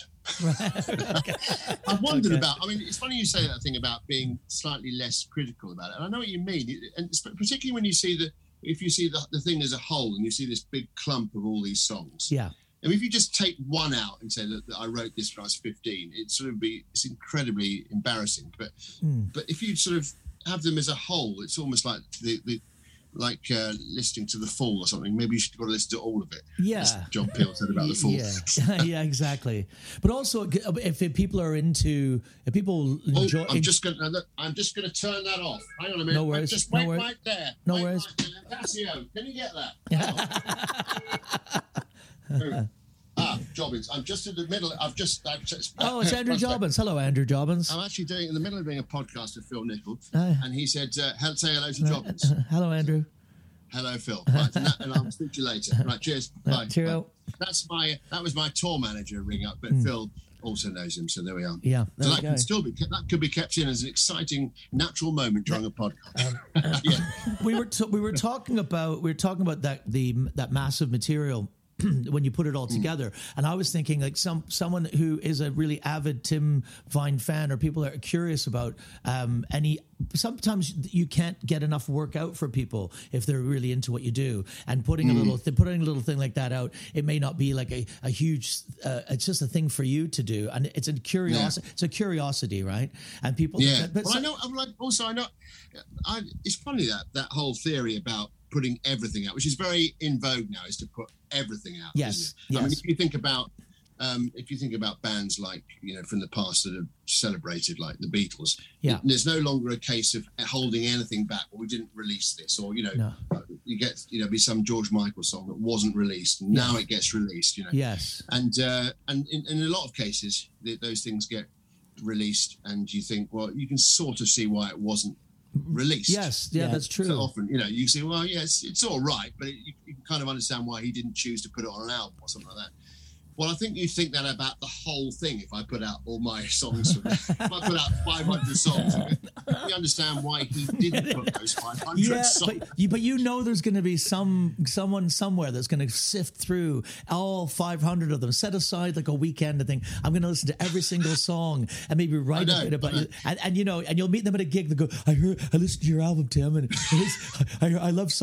I've wondered Okay. about. I mean, it's funny you say that thing about being slightly less critical about it, and I know what you mean. It- And it's- particularly when you see the, if you see the, the thing as a whole, and you see this big clump of all these songs. Yeah. I mean, if you just take one out and say that, that I wrote this when I was fifteen, it sort of be it's incredibly embarrassing. But Mm. but if you sort of have them as a whole, it's almost like the, the like uh, listening to The Fall or something. Maybe you should go to listen to all of it. Yeah. As John Peel said about The Fall. Yeah, yeah, exactly. But also, if people are into, if people Oh, enjoy, I'm just going. to I'm just going to turn that off. Hang on a minute. No worries, Just no wait worries. right there. No Wait worries. Right there. Casio, can you get that? ah, Jobbins. I'm just in the middle. I've just. I've just oh, it's Andrew Jobbins. Hello, Andrew Jobbins. I'm actually doing in the middle of doing a podcast with Phil Nicol, Hi. and he said, uh, hel- "Say hello to Jobbins." Hello, Andrew. Hello, Phil. Right, and, that, and I'll speak to you later. Right, cheers. Bye. cheerio. Bye. That's my. That was my tour manager ring up, but Mm. Phil also knows him, so there we are. Yeah, So there we that go. can still be that could be kept in as an exciting natural moment during a podcast. yeah. we were t- we were talking about we were talking about that the that massive material when you put it all together, and I was thinking like some someone who is a really avid Tim Vine fan, or people that are curious about um, any. Sometimes you can't get enough work out for people if they're really into what you do, and putting a Mm. little th- putting a little thing like that out, it may not be like a, a huge. Uh, it's just a thing for you to do, and it's a curiosity. It's a curiosity, right? And people. Yeah, but well, so- I know. I'm like, also, I know. I, it's funny that that whole theory about putting everything out, which is very in vogue now, is to put everything out. Yes, isn't it? I mean, yes. if you think about, um, if you think about bands like you know from the past that have celebrated, like the Beatles, Yeah. it- there's no longer a case of holding anything back. Well, we didn't release this, or you know, No. you get you know, be some George Michael song that wasn't released, and now it gets released. You know, Yes. and uh, and in, in a lot of cases, th- those things get released, and you think, well, you can sort of see why it wasn't released. Yes, yeah, that's true. So often, you know, you say, well, yes, it's all right, but it, you, you can kind of understand why he didn't choose to put it on an album or something like that. Well, I think you think that about the whole thing. If I put out all my songs, from, if I put out five hundred songs, you understand why he didn't put those five hundred Yeah, songs. but you, but you know there's going to be some someone somewhere that's going to sift through all five hundred of them. Set aside like a weekend and think, I'm going to listen to every single song and maybe write I a know, bit about I know. it. And, and you know, and you'll meet them at a gig. They go, I heard, I listened to your album, Tim, and it was, I, I love song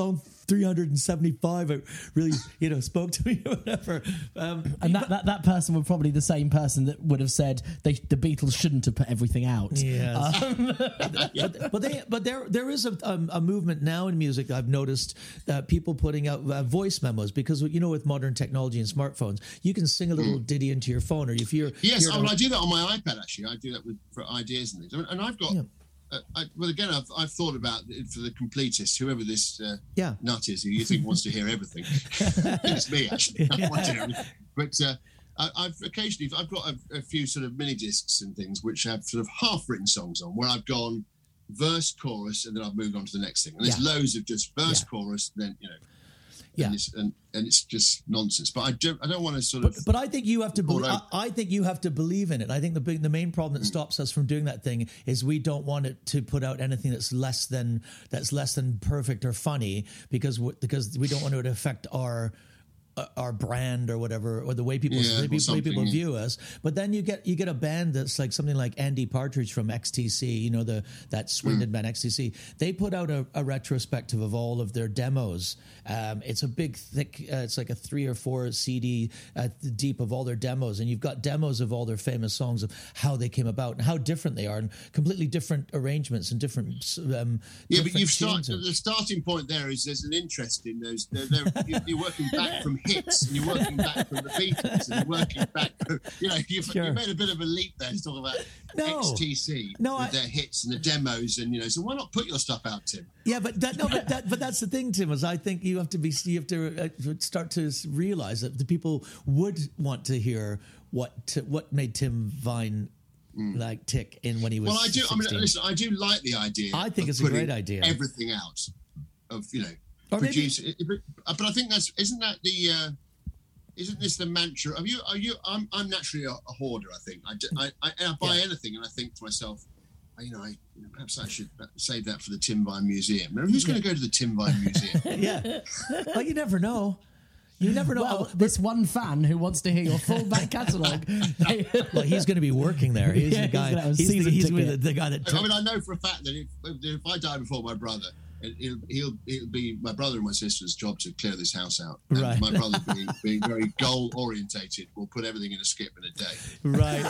three hundred seventy-five, it really, you know, spoke to me or whatever. Um, And that, that, that person would probably be the same person that would have said they, the Beatles shouldn't have put everything out. Yes. Um, but, but they, but there, there is a, um, a movement now in music. I've noticed uh, people putting out uh, voice memos because you know with modern technology and smartphones, you can sing a little Mm. ditty into your phone, or if you're Yes, you're I, mean, I do that on my iPad. Actually, I do that with for ideas and things. And I've got. Yeah. Uh, I, well, again, I've, I've thought about it for the completists, whoever this uh, Yeah. nut is, who you think wants to hear everything. It's me, actually. I want to hear everything. But uh, I, I've occasionally, I've got a, a few sort of mini discs and things which have sort of half-written songs on, where I've gone verse, chorus, and then I've moved on to the next thing. And there's Yeah. loads of just verse, Yeah. chorus, then you know. Yeah. And it's, and, and it's just nonsense. But I don't, I don't want to sort of. But, but I think you have to. All Be- right. I, I think you have to believe in it. I think the big, the main problem Mm. that stops us from doing that thing is we don't want it to put out anything that's less than that's less than perfect or funny because w- because we don't want it to affect our. uh, Our brand or whatever, or the way people Yeah, the or way something, people yeah. view us. But then you get you get a band that's like something like Andy Partridge from X T C, you know, the that Swindon Mm. band X T C. They put out a, a retrospective of all of their demos. Um, it's a big, thick. Uh, it's like a three or four C D uh, deep of all their demos, and you've got demos of all their famous songs of how they came about and how different they are, and completely different arrangements and different. Um, Yeah, but different you've tunes started. and- The starting point there is there's an interest in those. They're, they're, you- you're working back from hits, and you're working back from the Beatles, and you're working back. From, you know, you've, Sure. you've made a bit of a leap there to talk about No. X T C No, with I- their hits and the demos, and you know. So why not put your stuff out, Tim? Yeah, but that, no, but that, but that's the thing, Tim. Is I think you have to be, you have to uh, start to realize that the people would want to hear what to, what made Tim Vine like tick in when he was. Well, I do. I sixteen. mean, listen, I do like the idea. I think of it's a putting great idea. Everything out of you know Or maybe- produce. it- it- But I think that's isn't that the. Uh, Isn't this the mantra? Are you? Are you? I'm. I'm naturally a, a hoarder. I think. I, do- I, I, I buy Yeah. anything, and I think to myself, you know, I you know, perhaps I should save that for the Tim Vine Museum. Now, who's going to go to the Tim Vine Museum? Yeah, well, you never know. You never know. Well, this one fan who wants to hear your full back catalogue. Well, he's going to be working there. He's Yeah, the guy. he's gonna have a He's, the, season he's ticket. the, the guy that. I mean, I know for a fact that if, if I die before my brother, it- he'll, he'll it'll be my brother and my sister's job to clear this house out. And Right. my brother, being, being very goal orientated, will put everything in a skip in a day. Right.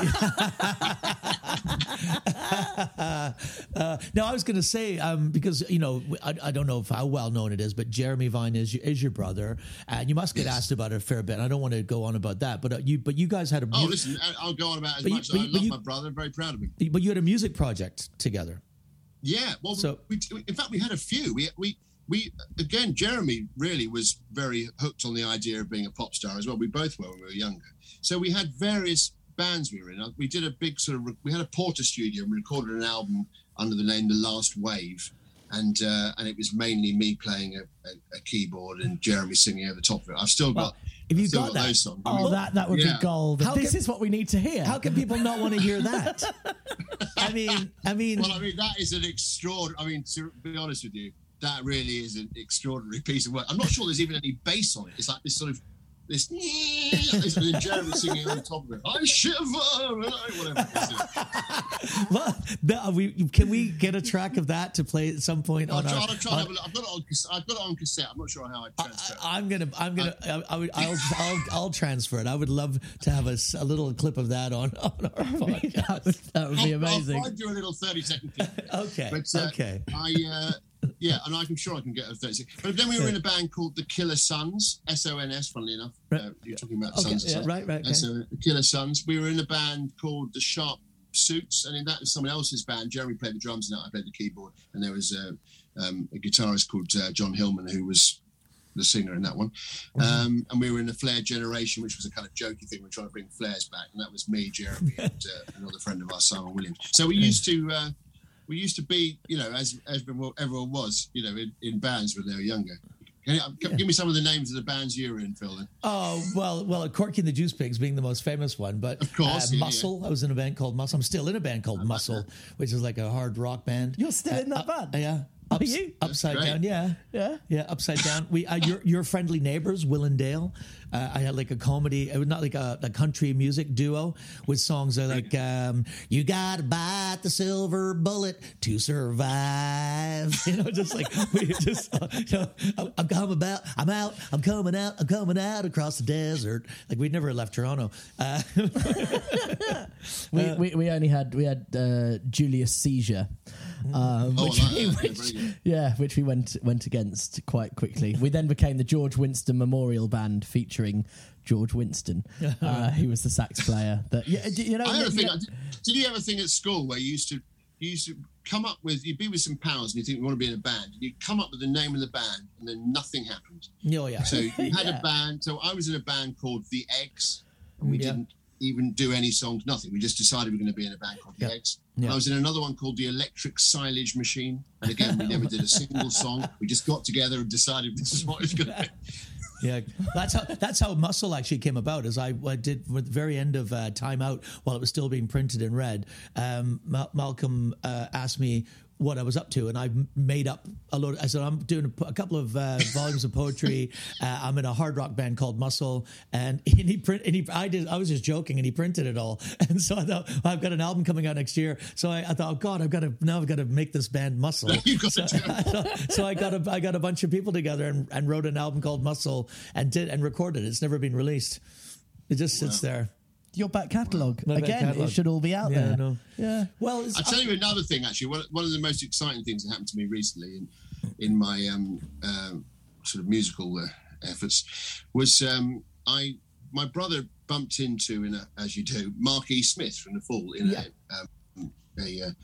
uh, no, I was going to say um, because you know I, I don't know if how well known it is, but Jeremy Vine is is your brother, and you must get Yes. asked about it a fair bit. I don't want to go on about that, but uh, you but you guys had a Oh, mu- listen, I- I'll go on about as But you- much. but I you- but love you- my brother. I'm very proud of him. but you had a music project together. Yeah, well, So- we, we, in fact, we had a few. We, we, we, again, Jeremy really was very hooked on the idea of being a pop star as well. We both were when we were younger. So we had various bands we were in. We did a big sort of, we had a Porter studio and we recorded an album under the name The Last Wave. And uh, and it was mainly me playing a, a, a keyboard and Jeremy singing over the top of it. I've still got, Well, if you I've still got that- those songs. I Oh, mean, that, that would yeah. be gold. How This can- is what we need to hear. How can people not want to hear that? I mean, I mean, Well, I mean, that is an extraordinary, I mean, to be honest with you, that really is an extraordinary piece of work. I'm not sure there's even any bass on it. It's like this sort of, this, this and then Jeremy singing on top of it. I shiver, whatever it is. well, the, we, can we get a track of that to play at some point I'll on try, our? I'll try on- and have a look. I've got it on, cas- I've got it on cassette. I'm not sure how I transfer it. I, I'm gonna, I'm gonna, I, I would, I'll, I'll, I'll transfer it. I would love to have a, s- a little clip of that on, on our podcast. that, would, that would be I'll, amazing. I'll find you a little thirty second clip. Okay, But, uh, okay. I, uh, yeah, and I'm sure I can get a thirty second. But then we were in a band called the Killer Sons, S O N S, funnily enough. Uh, you're talking about Okay, Sons. yeah, Sons. right, right, okay. Uh, so the Killer Sons. We were in a band called the Sharp Suits, and in that was someone else's band. Jeremy played the drums and I played the keyboard. And there was uh, um, a guitarist called uh, John Hillman who was the singer in that one. Um, and we were in the Flair Generation, which was a kind of jokey thing. We were trying to bring Flairs back, and that was me, Jeremy, and uh, another friend of ours, Simon Williams. So we used to uh, we used to be, you know, as, as everyone was, you know, in, in bands when they were younger. Can you, can, Give me some of the names of the bands you were in, Phil. Then. Oh well, well, Corky and the Juice Pigs being the most famous one, but Of course, uh, yeah, Muscle. I was in a band called Muscle. I'm still in a band called Muscle, which is like a hard rock band. You're still in that Uh, band? uh, yeah. Ups, upside Great. down, yeah, Yeah. yeah, upside down. We, uh, your, your friendly neighbors, Will and Dale. Uh, I had like a comedy, it was not like a, a country music duo with songs that like, um, you gotta bite the silver bullet to survive. You know, just like we just, uh, you know, I'm, I'm coming about, I'm out, I'm coming out, I'm coming out across the desert. Like we'd never left Toronto. Uh, We, we we only had we had uh, Julius Seizure, um, Oh, which, I like we- that. which- Very good. yeah, which we went went against quite quickly. We then became the George Winston Memorial Band featuring George Winston. Uh, he was the sax player. That yeah, d- you know. I had a you thing. know- Did, did you ever think at school where you used to you used to come up with you'd be with some pals and you think you want to be in a band and you'd come up with the name of the band and then nothing happened. oh yeah. So you had Yeah. a band. So I was in a band called The Eggs, and we Yeah. didn't even do any songs. Nothing. We just decided we were going to be in a band called The Yeah. Eggs. Yeah. I was in another one called The Electric Silage Machine, and again we never did a single song. We just got together and decided this is what it's going to be. Yeah, that's how that's how Muscle actually came about. Is I, I did at the very end of uh, Time Out, while it was still being printed and read. Um, Ma- Malcolm uh, asked me what I was up to, and I made up a load. I said I'm doing a, p- a couple of uh, volumes of poetry. Uh, I'm in a hard rock band called Muscle, and, and he print and he I did. I was just joking, and he printed it all. And so I thought well, I've got an album coming out next year. So I, I thought, oh God, I've got to now I've got to make this band Muscle. You got so, to do it. so, so I got a I got a bunch of people together and, and wrote an album called Muscle and did and recorded it. It's never been released. It just sits there. Your back catalogue My back again. catalogue. It should all be out Yeah, there. no. Yeah. Well, it's, I'll tell you another thing. Actually, one, one of the most exciting things that happened to me recently in in my um, um, sort of musical uh, efforts was um, I my brother bumped into in a, as you do Mark E. Smith from the Fall in Yeah. a, um, a, uh,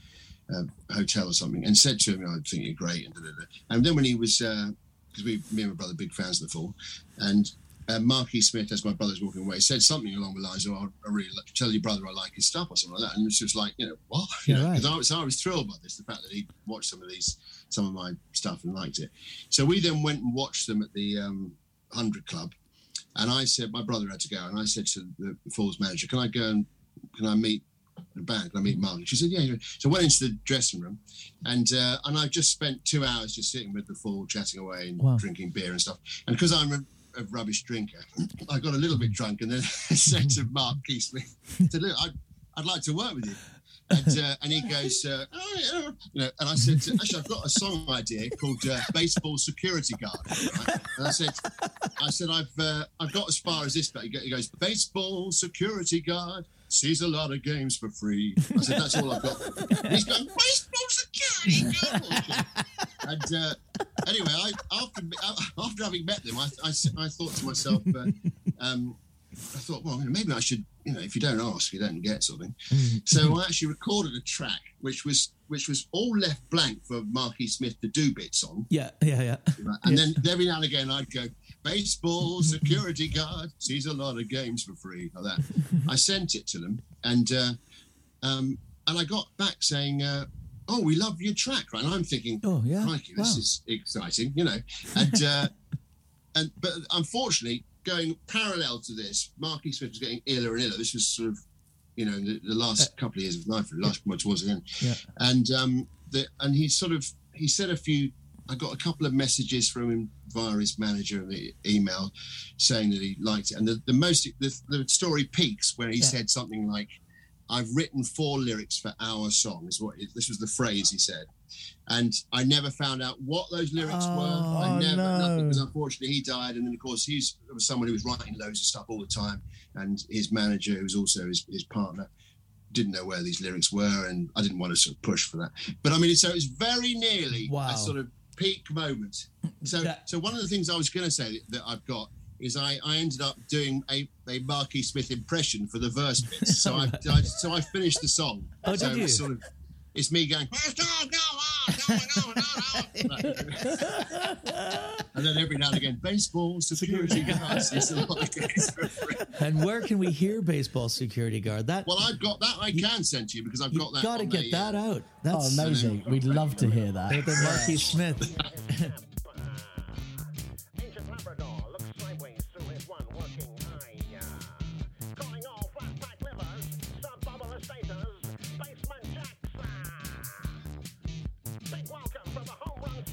a hotel or something, and said to him, "I think you're great." And, da, da, da. and then when he was because we me and my brother are big fans of the Fall, and uh, Mark E. Smith, as my brother's walking away, said something along the lines of, "Oh, I really like, tell your brother I like his stuff," or something like that. And it was just like, you know, what? You Yeah, know, right. 'cause I was, I was thrilled by this, the fact that he watched some of these, some of my stuff and liked it. So we then went and watched them at the um, one hundred Club. And I said, my brother had to go. And I said to the Falls manager, can I go and, can I meet the band? Can I meet Mark? And she said, yeah. So I went into the dressing room and uh, and I just spent two hours just sitting with the Fall, chatting away and Wow. drinking beer and stuff. And because I'm a, a rubbish drinker, I got a little bit drunk and then I said to Mark Keesley, I said, look, I'd, I'd like to work with you. And, uh, and he goes, uh, oh, yeah. You know, and I said, actually, I've got a song idea called uh, Baseball Security Guard. Right? And I said, I said, I've uh, I've got as far as this, but he goes, Baseball Security Guard sees a lot of games for free. I said, that's all I've got. And he's going, Baseball Security Guard. And uh, anyway, I, after after having met them, I, I, I thought to myself, uh, um, I thought, well, maybe I should, you know, if you don't ask, you don't get something. So I actually recorded a track which was which was all left blank for Marky Smith to do bits on. Yeah, yeah, yeah. And then every now and again I'd go, Baseball Security Guard sees a lot of games for free, like that. I sent it to them, and uh, um, and I got back saying, uh, oh, we love your track, right? And I'm thinking, oh yeah, crikey, this wow. is exciting, you know. And uh, and but unfortunately, going parallel to this, Marky Smith was getting iller and iller. This was sort of, you know, the, the last couple of years of life, the last one towards the end. Yeah. And um, the, and he sort of he said a few. I got a couple of messages from him via his manager in the email saying that he liked it. And the, the most the, the story peaks where he Yeah. said something like, "I've written four lyrics for our song." Is what this was the phrase he said. And I never found out what those lyrics Oh, were. I never, no. nothing, because unfortunately he died. And then, of course, he's was someone who was writing loads of stuff all the time. And his manager, who was also his, his partner, didn't know where these lyrics were. And I didn't want to sort of push for that. But I mean, so it was very nearly Wow. a sort of peak moment. So, That- so one of the things I was going to say that I've got is I, I ended up doing a, a Marky Smith impression for the verse bits. So I, I so I finished the song. Oh, so did you? It's sort of, it's me going, and then every now and again, baseball security guards. It's a lot of games for free. And where can we hear Baseball Security Guard? That Well, I've got that. I can send to you because I've you got that. got to on get the, that uh, out. Oh, That's amazing. We'd love to hear that. the Marky Smith. Ancient Labrador looks sideways through his one working eye. uh, Calling all flat pack livers, sub-bubble staters, basement jacks. uh. Big welcome from the home run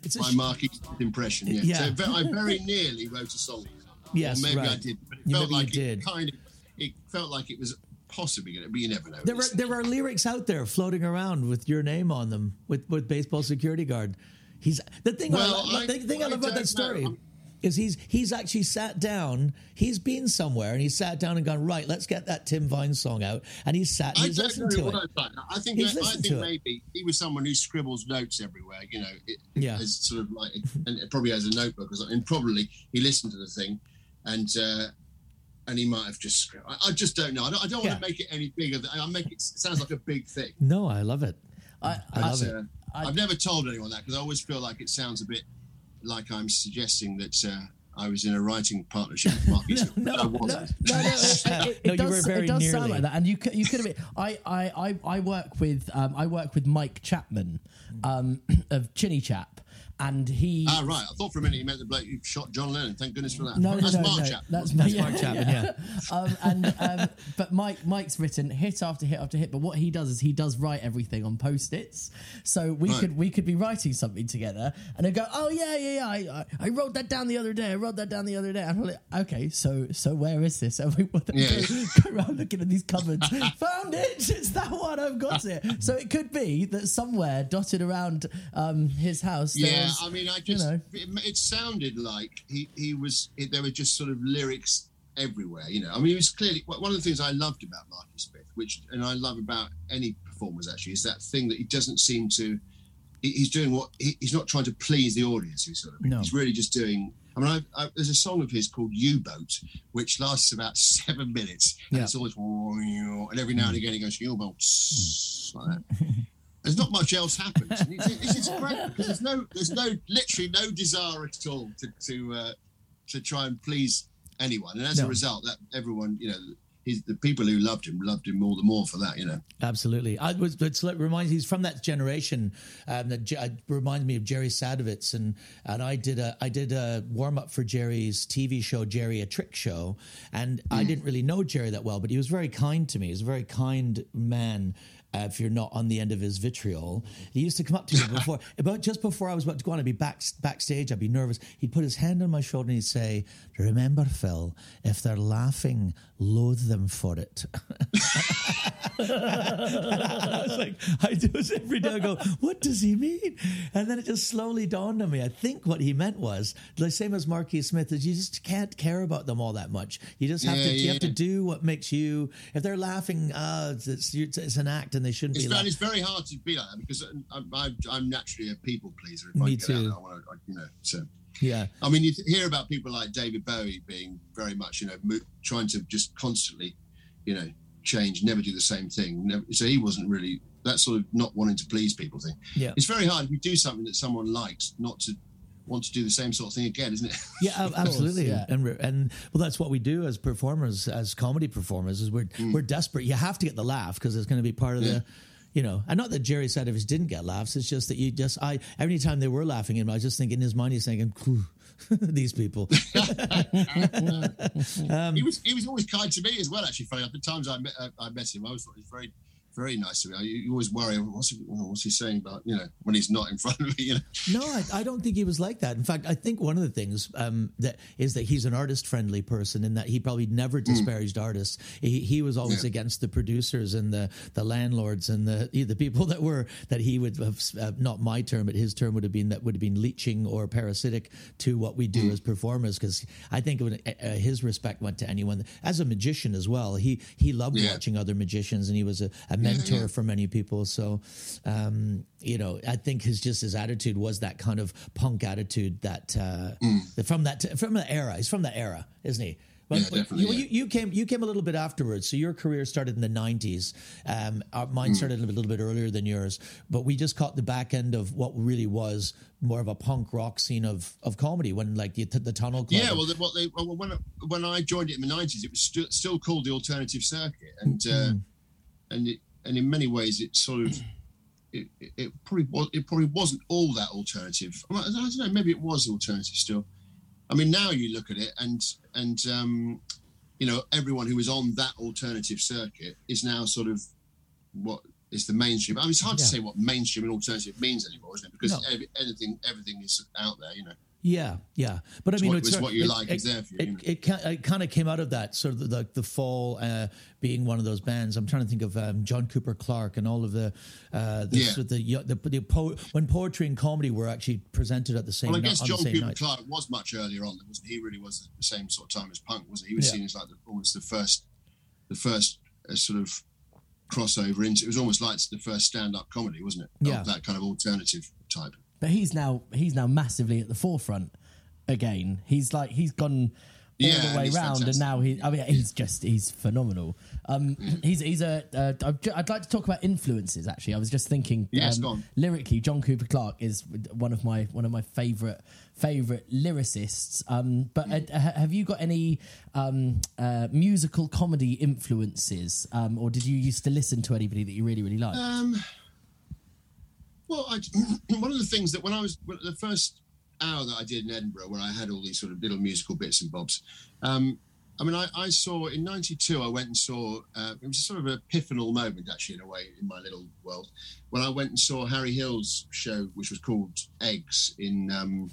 It's a my sh- Marquis impression. Yeah, Yeah. So ve- I very nearly wrote a song. Yes, or maybe right. I did, but it You- felt maybe you like did. it kind of. It felt like it was possibly going to, but you never know. There are there are lyrics out there floating around with your name on them with with baseball security guard. He's the thing. Well, I, I- the thing I I love about don't that story know. is he's he's actually sat down. He's been somewhere and he's sat down and gone, right, let's get that Tim Vine song out, and he's sat and I he's don't listened know to what it. I like. I think He's I listened think to it. maybe he was someone who scribbles notes everywhere. You know, it, Yeah. as sort of like, and it probably has a notebook or something. And probably he listened to the thing, and uh, and he might have just scribbled. I, I just don't know. I don't, I don't Yeah. want to make it any bigger. Than, I make it, it sounds like a big thing. No, I love it. I, I love But, it. uh, I- I've never told anyone that because I always feel like it sounds a bit like I'm suggesting that uh, I was in a writing partnership with Marquis. no, I wasn't. No, no, it, it, No, it you were does, very it does sound nearly. like that, and you could, you could have been. I, I, I, I work with um, I work with Mike Chapman um, of Chinny Chap, and he. Ah, right. I thought for a minute you meant the bloke who shot John Lennon. Thank goodness for that. No, no, That's no, Mark no. Chapman. That's, That's yeah, Mark Chapman, yeah. um, and um, but Mike Mike's written hit after hit after hit. But what he does is he does write everything on post-its. So we Right. could we could be writing something together, and they go, oh yeah yeah yeah. I, I I wrote that down the other day. I wrote that down the other day. And I'm like, okay, so so where is this? And we would Yeah. go, go around looking at these cupboards. Found it. It's that one. I've got it. So it could be that somewhere dotted around um, his house. Yeah, there's, I mean, I you just know, it, it sounded like he he was it, there were just sort of lyrics everywhere. You know, I mean, it was clearly one of the things I loved about Marky Smith, which and I love about any performers actually, is that thing that he doesn't seem to. He, he's doing what he, he's not trying to please the audience. He's sort of No. he's really just doing. I mean, I, I, there's a song of his called U-Boat, which lasts about seven minutes, and Yeah. it's always and every now and again he goes U-Boat like that. There's not much else happens. And it's, it's, it's great because there's no, there's no, literally no desire at all to to uh, to try and please anyone, and as No. a result, that everyone, you know, he's, the people who loved him loved him all the more for that, you know. Absolutely. I was, it's, it reminds he's from that generation um, that J- uh, reminds me of Jerry Sadovitz, and and I did a I did a warm up for Jerry's T V show, Jerry a Trick Show, and I didn't really know Jerry that well, but he was very kind to me. He was a very kind man. Uh, if you're not on the end of his vitriol, he used to come up to me before, about just before I was about to go on. I'd be back backstage. I'd be nervous. He'd put his hand on my shoulder and he'd say, "Remember, Phil, if they're laughing, loathe them for it." I was like, I do it every day. I go, what does he mean? And then it just slowly dawned on me. I think what he meant was the same as Marquis Smith, is you just can't care about them all that much. You just have Yeah, to. You yeah. have to do what makes you. If they're laughing, uh, it's, it's, it's an act, and they shouldn't It's be. very, laughing. it's very hard to be like that because I'm, I'm, I'm naturally a people pleaser. If Me I get too. Out there, I want to, you know, so. Yeah. I mean, you hear about people like David Bowie being very much, you know, mo- trying to just constantly, you know, change, never do the same thing. Never, so he wasn't really that sort of not wanting to please people thing. Yeah. It's very hard if you do something that someone likes, not to want to do the same sort of thing again, isn't it? Yeah, ab- absolutely. yeah. And we're- and well, that's what we do as performers, as comedy performers. Is we're we're desperate. You have to get the laugh because it's going to be part of Yeah. the. You know, and not that Jerry Sadovitz didn't get laughs. It's just that you just I every time they were laughing at him, I was just thinking in his mind he's thinking, "Phew, these people." um, he was he was always kind to me as well. Actually, funny. The times I met uh, I met him, I always thought he was very very nice to me. I, you always worry, what's he, what's he saying about, you know, when he's not in front of me. You know? No, I, I don't think he was like that. In fact, I think one of the things um, that is that he's an artist-friendly person, in that he probably never disparaged artists. He, he was always Yeah. against the producers and the, the landlords and the the people that were that he would have uh, not my term, but his term would have been that would have been leeching or parasitic to what we do as performers. Because I think it would, uh, his respect went to anyone as a magician as well. He he loved Yeah. watching other magicians, and he was a, a mentor yeah. for many people. So, um, you know, I think his just his attitude was that kind of punk attitude that uh, that from that from the era. He's from that era, isn't he? Well, Yeah, definitely, You, yeah. you, you came you came a little bit afterwards, so your career started in the nineties. Um, our, mine started a little, little bit earlier than yours, but we just caught the back end of what really was more of a punk rock scene of, of comedy when like the, the Tunnel Club. Yeah, well, the, what they, well, when when I joined it in the nineties, it was stu- still called the Alternative Circuit, and uh, and it, and in many ways, it sort of it, it, it probably was it probably wasn't all that alternative. I, I don't know, maybe it was alternative still. I mean, now you look at it, and and um, you know, everyone who was on that alternative circuit is now sort of what it's the mainstream. I mean, it's hard Yeah. to say what mainstream and alternative means anymore, isn't it? Because No. every, anything, everything is out there, you know. Yeah, yeah, but I It's mean, what- it's it's sort- what you it- like It, is there for you, It, you know. it, ki- it kind of came out of that sort of the, the, the Fall uh, being one of those bands. I'm trying to think of um, John Cooper Clarke and all of the uh, the, Yeah. sort of the, the, the po- when poetry and comedy were actually presented at the same Well, I night, guess on John the same Cooper night. Clarke was much earlier on. Wasn't he? Really was the same sort of time as punk, wasn't he? He was Yeah. seen as like the, almost the first, the first uh, sort of crossover into. It was almost like the first stand-up comedy, wasn't it? Yeah. Of that kind of alternative type. But he's now he's now massively at the forefront again. He's like he's gone all Yeah, the and way he's round, and fantastic. now he. I mean, he's just he's phenomenal. Um, he's he's a. Uh, I'd ju- I'd like to talk about influences. Actually, I was just thinking. Yes, um, go on. Lyrically, John Cooper Clarke is one of my one of my favorite favorite lyricists. Um, but uh, ha- have you got any um, uh, musical comedy influences, um, or did you used to listen to anybody that you really really liked? Um, well, I, one of the things that when I was when the first hour that I did in Edinburgh, where I had all these sort of little musical bits and bobs. Um, I mean, I, I saw in ninety-two. I went and saw. Uh, it was sort of a epiphanal moment, actually, in a way, in my little world, when I went and saw Harry Hill's show, which was called Eggs. In um,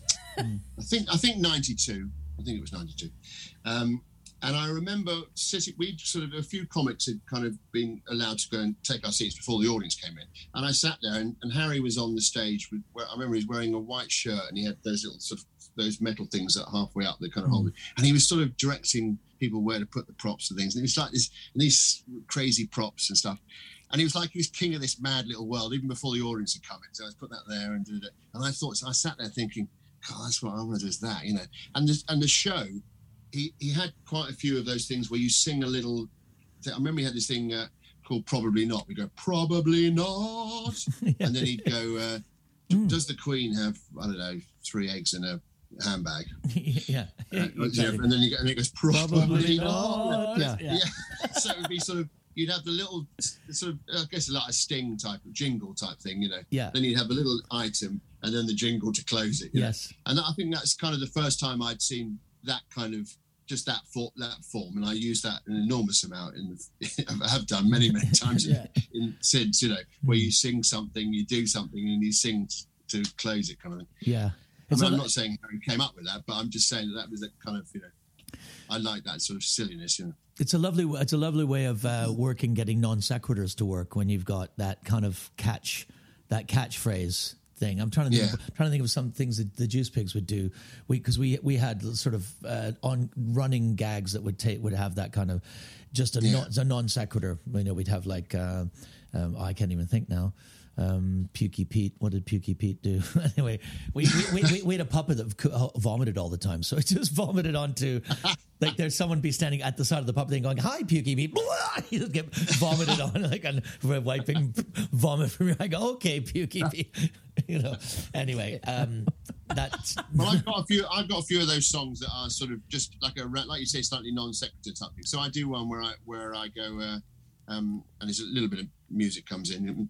I think I think ninety-two. I think it was ninety-two. Um, and I remember sitting. We sort of a few comics had kind of been allowed to go and take our seats before the audience came in, and I sat there, and, and Harry was on the stage with. Where, I remember he was wearing a white shirt, and he had those little sort of those metal things that halfway up that kind of hold it, and he was sort of directing people where to put the props and things, and it was like this and these crazy props and stuff. And he was like he was king of this mad little world, even before the audience had come in. So I put that there and did it. And I thought, so I sat there thinking, God, that's what I want to do is that, you know. And the, and the show, he, he had quite a few of those things where you sing a little. I remember he had this thing uh, called Probably Not. We go, probably not. And then he'd go, uh, does the Queen have, I don't know, three eggs in a handbag? yeah. Uh, Exactly. And then he, and it goes, probably, Probably not. not. Yeah. So it would be sort of, you'd have the little, sort of, I guess like a sting type of jingle type thing, you know. Yeah. Then you'd have a little item and then the jingle to close it. you know. Yes. And I think that's kind of the first time I'd seen that kind of, just that for, that form. And I use that an enormous amount in the, I have done many, many times Yeah. in, in since, you know, where you sing something, you do something and you sing t- to close it kind of thing. Yeah. I It's mean, a- I'm not saying Harry came up with that, but I'm just saying that that was a kind of, you know, I like that sort of silliness, you know. It's a lovely, it's a lovely way of uh, working, getting non sequiturs to work when you've got that kind of catch, that catchphrase thing. I'm trying to think, Yeah. of, trying to think of some things that the Juice Pigs would do. We because we we had sort of uh, on running gags that would take would have that kind of just a, Yeah. non, a non sequitur. You know, we'd have like uh, um, I can't even think now. Um, Pukey Pete. What did Pukey Pete do? Anyway, we we, we we had a puppet that co- vomited all the time, so it just vomited onto. Like there's someone be standing at the side of the puppet thing going, "Hi, Pukey Pete." You just get vomited on like and wiping vomit from your. I go, "Okay, Pukey Pete." You know. Anyway, um, that's. Well, I've got a few. I've got a few of those songs that are sort of just like a like you say, slightly non sequitur type thing. So I do one where I where I go, uh, um, and there's a little bit of music comes in,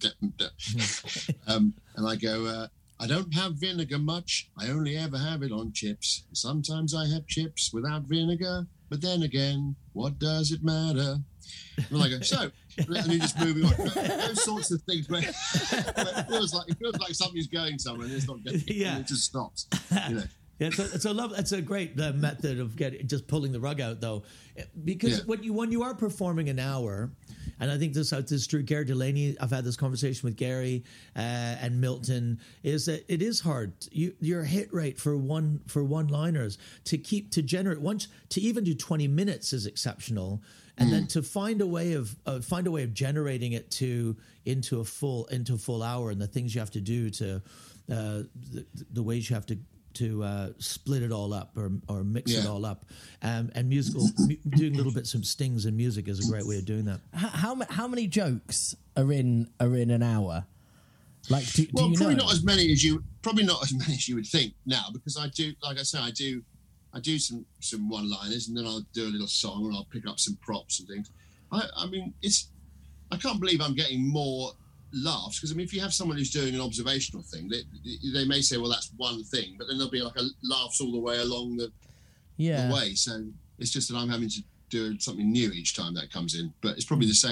um, and I go. Uh, I don't have vinegar much. I only ever have it on chips. Sometimes I have chips without vinegar, but then again, what does it matter? And I go, so, and you just moving on. Those sorts of things where, where it feels like it feels like something's going somewhere and it's not going. Yeah. And it just stops. You know. Yeah, it's a, it's a love. It's a great uh, method of getting just pulling the rug out, though, because Yeah. when you when you are performing an hour, and I think this, this is true. Gary Delaney, I've had this conversation with Gary uh, and Milton. Is that it is hard. You, your hit rate for one for one liners to keep to generate once to even do twenty minutes is exceptional, and then to find a way of uh, find a way of generating it to into a full into a full hour, and the things you have to do to uh, the, the ways you have to. to uh, split it all up or or mix it Yeah. all up, um, and musical mu- doing little bits of stings and music is a great way of doing that. How how, ma- how many jokes are in are in an hour? Like, do, do Well, you probably know? not as many as you probably not as many as you would think now, because I do, like I say, I do, I do some some one liners, and then I'll do a little song, and I'll pick up some props and things. I, I mean, it's I can't believe I'm getting more laughs, because I mean, if you have someone who's doing an observational thing, they they may say, well, that's one thing, but then there'll be like a laughs all the way along the, yeah. the way. So it's just that I'm having to do something new each time that comes in, but it's probably the same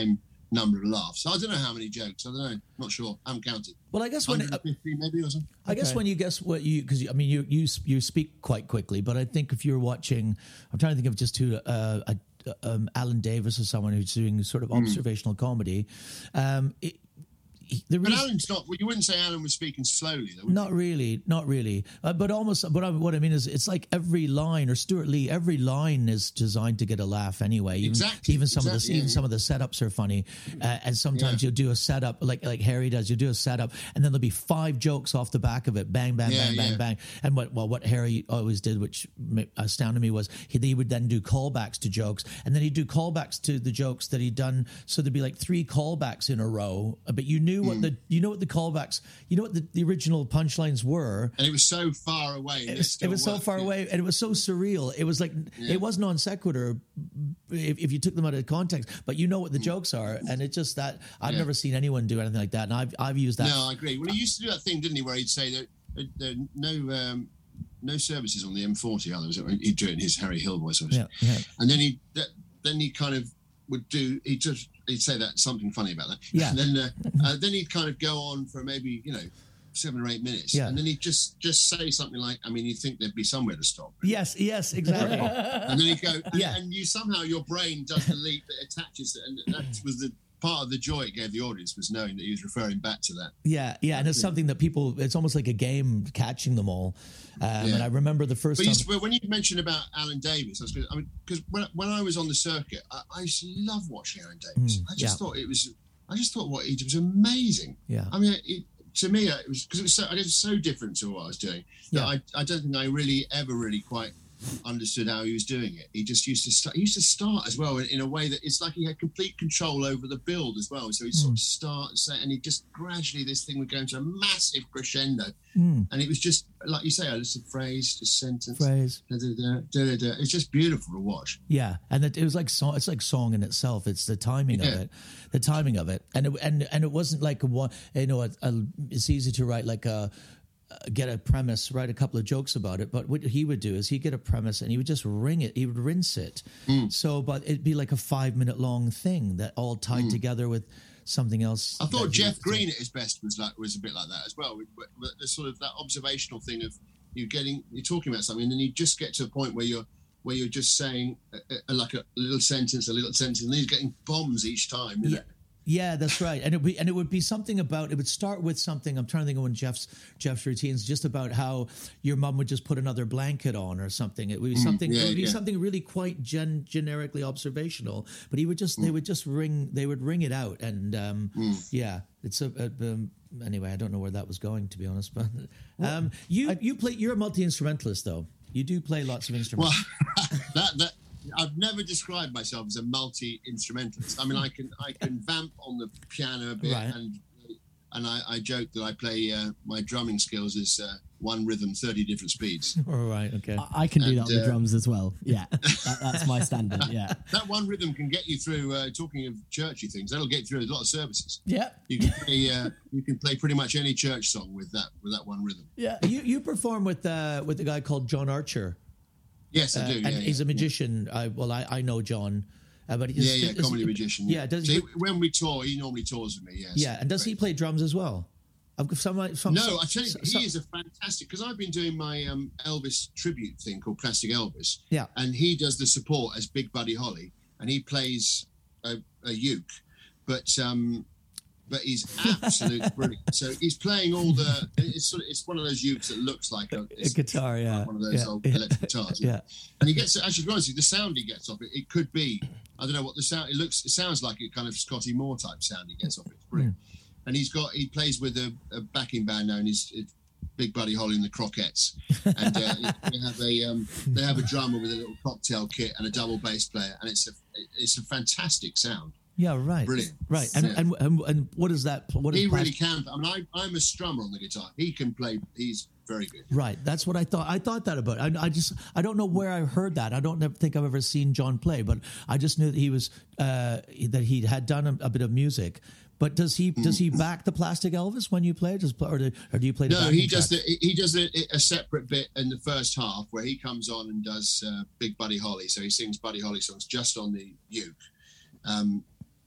number of laughs. I don't know how many jokes. I don't know. Not sure. I haven't counted. Well, I guess when one hundred fifty maybe or something. I guess Okay. when you guess what you, because I mean you you you speak quite quickly, but I think if you're watching, I'm trying to think of just who uh, a, um, Alan Davis or someone who's doing sort of Mm. observational comedy. Um, it, he- the But reason, Alan's not. Well, you wouldn't say Alan was speaking slowly, though. would not really, not really, uh, but almost. But I, what I mean is, it's like every line, or Stuart Lee, every line is designed to get a laugh anyway. Even, Exactly, Even some of the exactly, even yeah, some of the setups are funny, uh, and sometimes Yeah. you'll do a setup like like Harry does. You do a setup, and then there'll be five jokes off the back of it. Bang, bang, Yeah, bang, bang, yeah. bang. And what well, what Harry always did, which ma- astounded me, was he, he would then do callbacks to jokes, and then he'd do callbacks to the jokes that he'd done. So there'd be like three callbacks in a row, but you knew what Mm. the you know what the callbacks, you know what the, the original punchlines were. And it was so far away. and It it was, it still was so worked, far yeah. away, and it was so surreal. It was like Yeah. it was non sequitur if, if you took them out of context, but you know what the jokes are, and it's just that I've Mm. Yeah. never seen anyone do anything like that, and I've I've used that. No, I agree. Well, he used to do that thing, didn't he, where he'd say that uh, there are no um, no services on the M forty. Others, he'd do it in his Harry Hill voice, obviously. Yeah, yeah. And then he that, then he kind of would do. He just he'd say that something funny about that. Yeah. And then uh, uh, then he'd kind of go on for maybe you know seven or eight minutes. Yeah. And then he'd just just say something like, I mean, you'd think there'd be somewhere to stop. Yes, yes, exactly. And then he'd go, and, Yeah. and you somehow your brain does the leap that attaches it, and that was the part of the joy it gave the audience, was knowing that he was referring back to that. Yeah, yeah, and it's something that people. It's almost like a game catching them all. Um, Yeah. And I remember the first But, time. you, but when you mentioned about Alan Davis, I was gonna, I mean, because when, when I was on the circuit, I, I used to love watching Alan Davis. Mm, I just yeah. thought it was, I just thought what he did was amazing. Yeah. I mean, it, to me, it was because it was so, it was so different to what I was doing that Yeah. I, I don't think I really ever really quite understood how he was doing it. He just used to start. He used to start as well in, in a way that it's like he had complete control over the build as well. So he'd sort of start and say, and he just gradually this thing would go into a massive crescendo, Mm. and it was just like you say, a little phrase, just sentence, Phrase. Da, da, da, da, da, da. It's just beautiful to watch. Yeah, and it, it was like song. It's like song in itself. It's the timing of Yeah. it, the timing of it, and it, and and it wasn't like a one. You know, a, a, it's easy to write like a get a premise, write a couple of jokes about it. But what he would do is he'd get a premise and he would just ring it. He would rinse it. Mm. So, but it'd be like a five minute long thing that all tied Mm. together with something else. I thought that he- Jeff Green at his best was like was a bit like that as well. With, with, with the sort of that observational thing of you getting you're talking about something, and then you just get to a point where you're where you're just saying a, a, like a little sentence, a little sentence, and then you're getting bombs each time. You know? Yeah, that's right. And it would be, and it would be something about, it would start with something, I'm trying to think of one of Jeff's Jeff's routines, just about how your mum would just put another blanket on or something. It would be Mm, something yeah, it would be yeah. something really quite gen, generically observational, but he would just they would just ring they would ring it out, and um Mm. yeah, it's a, a um, anyway, I don't know where that was going, to be honest, but um you you play you're a multi-instrumentalist though. You do play lots of instruments. Well, that that I've never described myself as a multi-instrumentalist. I mean, I can I can vamp on the piano a bit, Right. and and I, I joke that I play uh, my drumming skills is uh, one rhythm, thirty different speeds. All right, okay. I can do that And, on the uh, drums as well. Yeah, that, that's my standard. Yeah. That one rhythm can get you through. Uh, talking of churchy things, that'll get you through a lot of services. Yeah. You can play. Uh, you can play pretty much any church song with that with that one rhythm. Yeah, you you perform with uh with a guy called John Archer. Yes, I Uh, do. and yeah, he's yeah, a magician. I well, I, I know John, uh, but he's, Yeah, yeah, is- comedy magician. Yeah, does so he, he- when we tour, he normally tours with me. Yes. yeah, and does he play drums as well? I've got some, some No, some- I tell you, some- he is a fantastic, because I've been doing my um, Elvis tribute thing called Plastic Elvis. Yeah. And he does the support as Big Buddy Holly, and he plays a, a uke, but um, but he's absolutely brilliant. So he's playing all the. It's sort of, it's one of those ukes that looks like a, a it's guitar. Yeah, one of those yeah, old yeah, electric guitars. Yeah, And he gets actually, to be honest with you, the sound he gets off it, it could be, I don't know what the sound. It looks, it sounds like a kind of Scotty Moore type sound he gets off it. It's brilliant. And he's got, he plays with a, a backing band now, and he's it's Big Buddy Holly and the Croquettes, and uh, they have a um, they have a drummer with a little cocktail kit and a double bass player, and it's a it's a fantastic sound. yeah, right, Brilliant. right. And, Yeah. and and and what is that? What is He plas- really can. I mean, I, I'm a strummer on the guitar. He can play. He's very good. Right, that's what I thought. I thought that about. It. I, I just I don't know where I heard that. I don't ever think I've ever seen John play, but I just knew that he was uh, that he had done a, a bit of music. But does he does he back the Plastic Elvis when you play? Does or do, or do you play? The No, backing he does track? the, he does a, a separate bit in the first half where he comes on and does uh, Big Buddy Holly. So he sings Buddy Holly songs just on the uke. Um,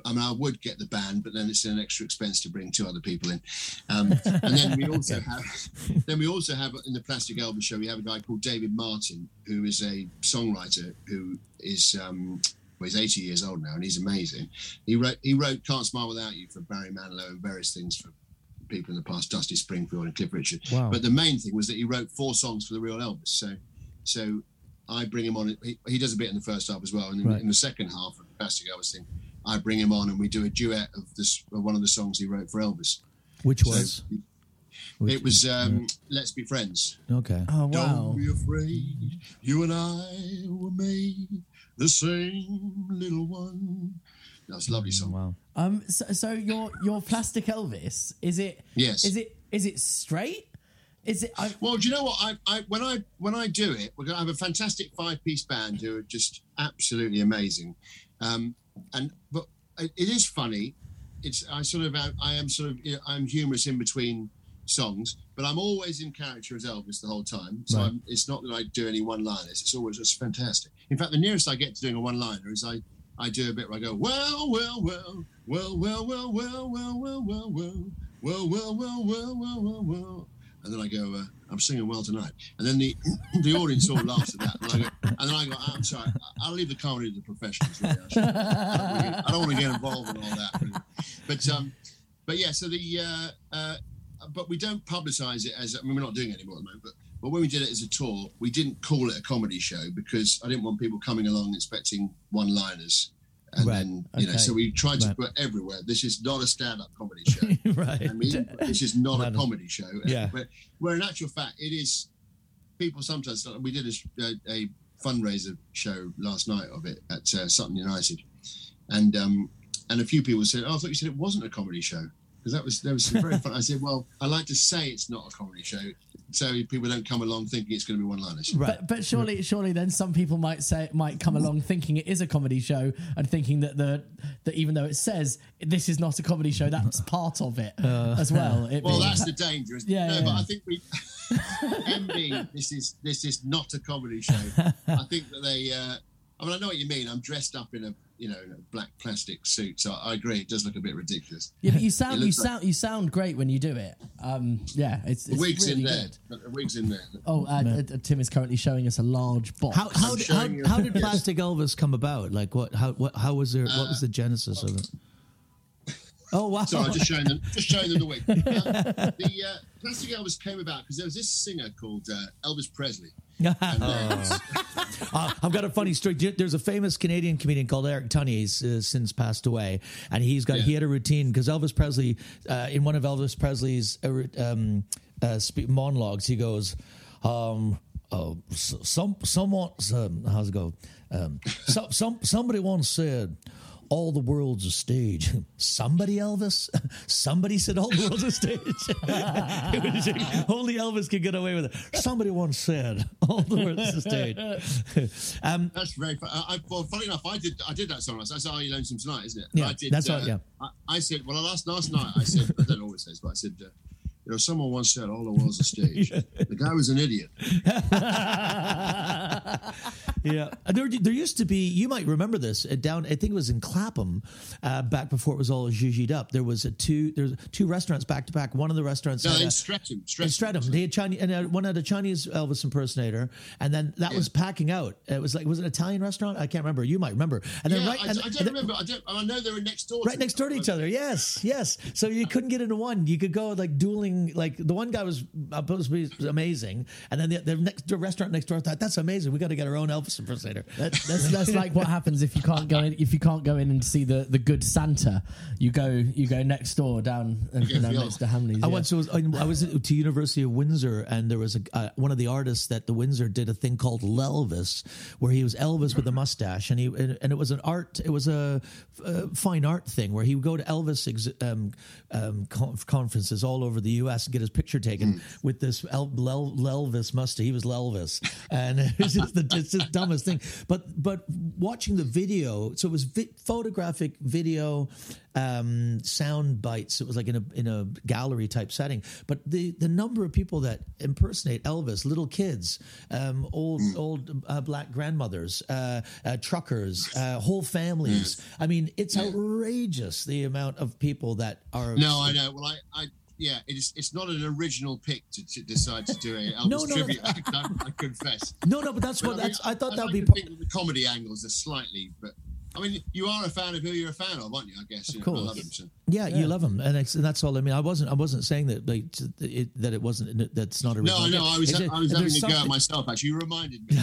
I mean, I would get the band, but then it's an extra expense to bring two other people in. Um, and then we also have, then we also have in the Plastic Elvis show, we have a guy called David Martin, who is a songwriter who is, um, well, he's eighty years old now, and he's amazing. He wrote, he wrote "Can't Smile Without You" for Barry Manilow and various things for people in the past, Dusty Springfield and Cliff Richard. Wow. But the main thing was that he wrote four songs for the real Elvis. So, so I bring him on. He, he does a bit in the first half as well, and in, Right. in the second half of the Plastic Elvis thing, I bring him on and we do a duet of this of one of the songs he wrote for Elvis. Which So was? it was um, "Let's Be Friends." Okay. Oh, wow. Don't be afraid, you and I were made the same little one. That's a lovely song. Wow. Um. So, so your your Plastic Elvis, is it? Yes. Is it? Is it straight? Is it? I, Well, do you know what? I, I when I when I do it, we're going to have a fantastic five-piece band who are just absolutely amazing. Um, and but it, it is funny. It's I sort of I am sort of I'm humorous in between songs, but I'm always in character as Elvis the whole time. So Right. I'm, it's not that I do any one-liners. It's always just fantastic. In fact, the nearest I get to doing a one-liner is I. I do a bit where I go, well, well, well, well, well, well, well, well, well, well, well, well, well, well, well, well, well, well, and then I go, uh, I'm singing well tonight, and then the the audience all laughs at that, and, I go, and then I go, I'm sorry, I'll leave the comedy to the professionals. Really. I, should, I, don't really, I don't want to get involved in all that, really. but um, but yeah, so the uh, uh, but we don't publicise it as I mean we're not doing it anymore at the moment, but. But when we did it as a tour, we didn't call it a comedy show because I didn't want people coming along expecting one-liners. And Right. then, you know, Okay. so we tried to Right. put everywhere. This is not a stand-up comedy show. Right. I mean, this is not Not a a- comedy show. Yeah. Where, where in actual fact, it is, people sometimes, we did a, a fundraiser show last night of it at uh, Sutton United. And um, and a few people said, oh, I thought you said it wasn't a comedy show. Because that was, that was very fun. I said, well, I like to say it's not a comedy show. So people don't come along thinking it's going to be one-liners. But, but surely, surely, then some people might say might come along thinking it is a comedy show and thinking that the that even though it says this is not a comedy show, that's part of it as well. It Well, being- that's the danger. Isn't Yeah, it? No, yeah, but yeah. I think we M B. This is this is not a comedy show. I think that they. Uh, I mean, I know what you mean. I'm dressed up in a you know in a black plastic suit, so I agree. It does look a bit ridiculous. Yeah, but you It sound you looks like- sound you sound great when you do it. Um, yeah, it's, The it's wig's really in there. good. The wig's in there. Oh, uh, uh, Tim is currently showing us a large box. How how, I'm did- showing you- how, how did Yes. Plastic Elvis come about? Like what? How what? How was there? What was the genesis of it? Oh wow! Sorry, just showing them, just showing them the wig. Um, the uh, Plastic Elvis came about because there was this singer called uh, Elvis Presley. And then- Uh, I've got a funny story. There's a famous Canadian comedian called Eric Tunney. He's uh, since passed away, and he's got Yeah. he had a routine because Elvis Presley, uh, in one of Elvis Presley's uh, um, uh, spe- monologues, he goes, um, oh, s- "Some someone um, how's it go? Um, some some somebody once said." All the world's a stage. Somebody, Elvis? Somebody said all the world's a stage. It was like, only Elvis could get away with it. Somebody once said all the world's a stage. um, That's very fun. I, I, well, funny enough, I did I did that song. That's Are You Lonesome Tonight, isn't it? Yeah, I did, that's uh, right, yeah. I, I said, well, last last night I said, I don't always say this, but I said, uh, you know, someone once said all the world's a stage. The guy was an idiot. yeah, there there used to be. You might remember this uh, down. I think it was in Clapham, uh, back before it was all zhuzhied up. There was a two. There's two restaurants back to back. One of the restaurants No, had in a, Streatham. in Streatham. Streatham. They had Chinese, and uh, one had a Chinese Elvis impersonator, and then that Yeah. was packing out. It was like was it an Italian restaurant? I can't remember. You might remember. And then Yeah, right, I, and, I don't and then- remember. I don't. I know they were next door. Right next door to each other. Yes, yes. So you couldn't get into one. You could go like dueling. Like the one guy was supposed to be amazing, and then the, the next the restaurant next door thought that's amazing. We got to get our own Elvis impersonator. That, that's, that's like what happens if you can't go in if you can't go in and see the, the good Santa. You go you go next door down and You go down for next to Hamleys. I yeah. once was I was to University of Windsor, and there was a uh, one of the artists at the Windsor did a thing called Lelvis, where he was Elvis with a mustache, and he and, and it was an art, it was a, uh fine art thing where he would go to Elvis ex, um, um, con- conferences all over the U S and get his picture taken with this El, Lel, Lelvis mustache. He was Lelvis, and it was, just the, it's just dumbest thing. But but watching the video, so it was vi- photographic video, um, sound bites. It was like in a in a gallery type setting. But the the number of people that impersonate Elvis, little kids, um, old mm. old uh, black grandmothers, uh, uh, truckers, uh, whole families. Mm. I mean, it's yeah. outrageous the amount of people that are. No, I know. Well, I. I Yeah, it's it's not an original pick to, to decide to do a Elvis no, no, tribute no. act. I, I confess. No, no, but that's but what I, mean, that's. I thought I that would like be. to think that the comedy angles are slightly, but I mean, you are a fan of who you're a fan of, aren't you? I guess. You Of know, course. I love him, so. Yeah, Yeah. you love him, and, it's, and that's all. I mean, I wasn't. I wasn't saying that like it, that it wasn't. That's not a. No, no, I was It's just- I was there's having a go something- at myself. Actually, you reminded me.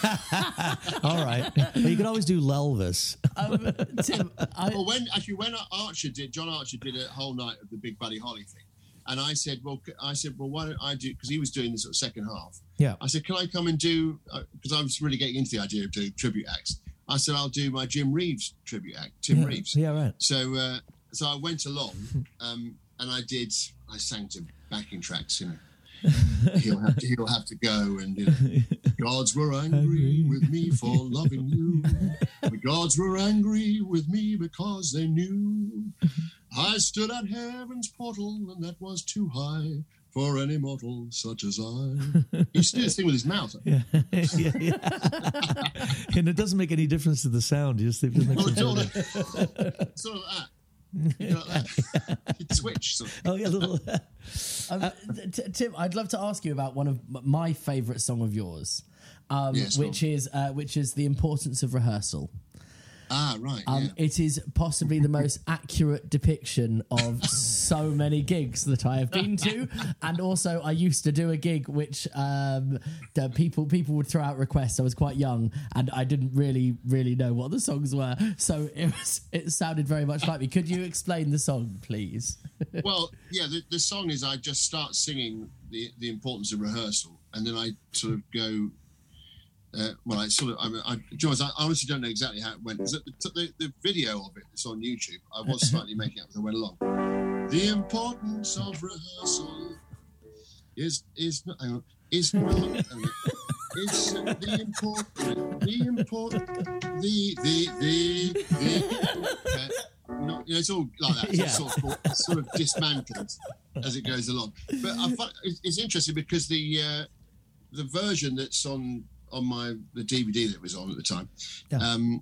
All right, but you can always do Lelvis. Um, Tim, I, well, when actually when Archer did, John Archer did a whole night of the Big Buddy Holly thing. And I said, well, I said, well, why don't I do? Because he was doing the sort of second half. Yeah. I said, can I come and do? Because I was really getting into the idea of doing tribute acts. I said, I'll do my Jim Reeves tribute act. Tim yeah. Reeves. Yeah, right. So, uh, so I went along, um, and I did. I sang to backing tracks. You know, he'll have to. He'll have to go. And you know, gods were angry with me for loving you. The gods were angry with me because they knew. I stood at heaven's portal, and that was too high for any mortal such as I. He used to do this thing with his mouth. Yeah, yeah, yeah. And it doesn't make any difference to the sound. You just it makes Well, it sort, better. of, sort of that. You know, like that. You twitch. Sort of. Oh yeah, a little. um, t- Tim, I'd love to ask you about one of m- my favourite song of yours, um, Yes, which go on. is uh, which is The Importance of Rehearsal. Ah, right. Um, yeah. It is possibly the most accurate depiction of so many gigs that I have been to, and also I used to do a gig which um, the people people would throw out requests. I was quite young, and I didn't really really know what the songs were, so it was it sounded very much like me. Could you explain the song, please? Well, yeah, the, the song is I just start singing the the importance of rehearsal, and then I sort of go. Uh, well, I sort of, I, mean, I, George, I honestly don't know exactly how it went. The, the, the video of it that's on YouTube, I was slightly making up as I went along. The importance of rehearsal is is not. Hang on, is not. It's uh, the important, the important, the the the the. Uh, not, you know, it's all like that. It's Yeah. sort, of, sort of dismantled as it goes along. But I find, it's, it's interesting because the uh, the version that's on. on my the D V D that was on at the time, Yeah. um,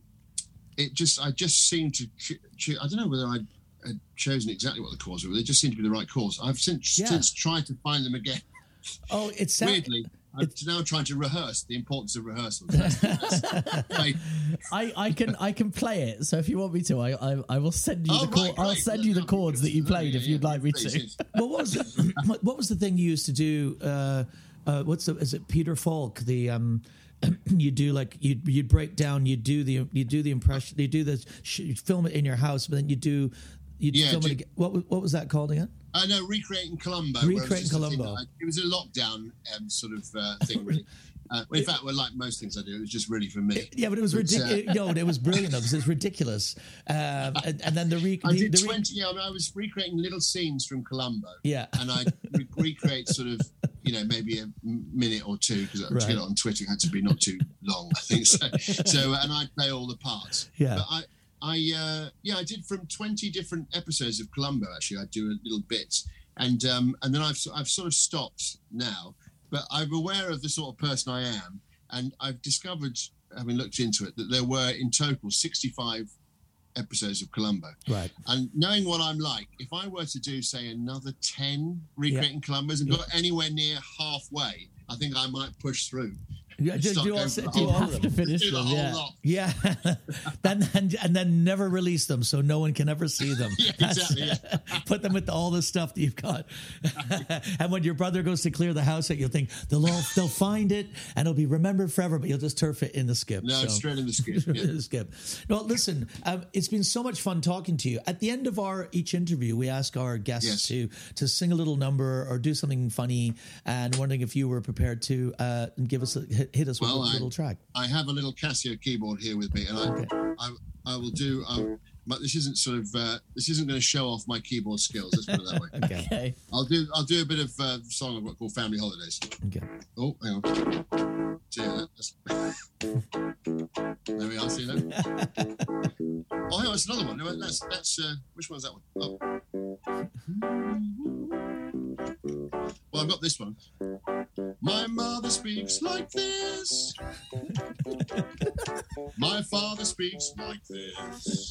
it just I just seemed to ch- ch- I don't know whether I had chosen exactly what the chords were. But they just seemed to be the right chords. I've since Yeah. since tried to find them again. Oh, it's sad. Weirdly, I'm now trying to rehearse the importance of rehearsal. That's- that's- I- I, I can I can play it. So if you want me to, I I, I will send you Oh, the chord, right, I'll great. send you the chords that you played Yeah, if you'd yeah, like me please, to. yes. Well, what was it? What was the thing you used to do? Uh, uh, what's the? Is it Peter Falk? The um, you do like you you'd break down. You do the you do the impression. You do the sh- you film it in your house, but then you do you Yeah, film do- it again. What was- what was that called again? I know, recreating Columbo. where it was Recreating just a thing Columbo. that I- It was a lockdown um, sort of uh, thing, really. Uh, well, in fact, well, like most things I do, it was just really for me. Yeah, but it was uh, ridiculous. No, it was brilliant though, because it's ridiculous. Um, and, and then the, re- I the, did the re- twenty. Yeah, I, mean, I was recreating little scenes from Columbo. Yeah. and I re- recreate sort of, you know, maybe a m- minute or two because to Right. get it on Twitter it had to be not too long, I think. So, so uh, and I play all the parts. Yeah. but I, I, uh, yeah, I did from twenty different episodes of Columbo. Actually, I do a little bits, and um, and then I've I've sort of stopped now, but I'm aware of the sort of person I am. And I've discovered, having looked into it, that there were in total sixty-five episodes of Columbo. Right. And knowing what I'm like, if I were to do, say, another ten recreating Columbos and got anywhere near halfway, I think I might push through. Yeah, do, Start do all, going do for the whole all lot. of them. finish Do the them, whole yeah. lot. Yeah, then and, and then never release them so no one can ever see them. Yeah, That's- exactly, Put them with all the stuff that you've got. And when your brother goes to clear the house out, you'll think they'll all, they'll find it and it'll be remembered forever. But you'll just turf it in the skip. No, so. straight in the skip. In Yeah. the skip. No, listen. Um, it's been so much fun talking to you. At the end of our each interview, we ask our guests Yes. to to sing a little number or do something funny. And wondering if you were prepared to uh, give us a, hit, hit us Well, with a I- little track. I have a little Casio keyboard here with me, and I, Okay. I, I will do. I, but this isn't sort of uh, this isn't going to show off my keyboard skills. Let's put it that way. Okay. okay. I'll do I'll do a bit of uh, song I've got called Family Holidays. Okay. Oh, hang on. See that? There we are. See that? Oh, hang on. It's another one. No, That's that's uh, which one's that one? Oh. Well, I've got this one. My mother speaks like this. My father speaks like this.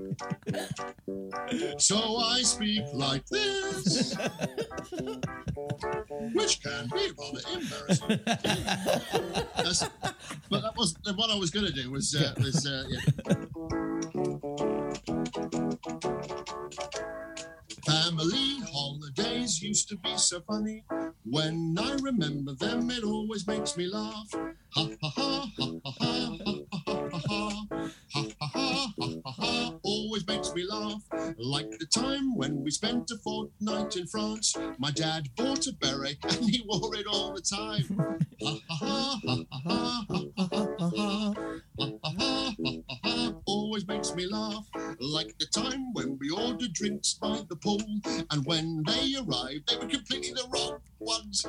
So I speak like this. Which can be rather embarrassing. That's, but that was what I was going to do. Was uh, was uh, yeah. Family holidays used to be so funny. When I remember them, it always makes me laugh. Ha ha ha ha ha ha ha ha ha ha ha ha ha ha. Always makes me laugh. Like the time when we spent a fortnight in France. My dad bought a beret and he wore it all the time. Ha ha ha ha ha ha ha ha ha ha ha ha. Always makes me laugh. Like the time when we ordered drinks by the pool, and when they arrived, they were completely the wrong ones.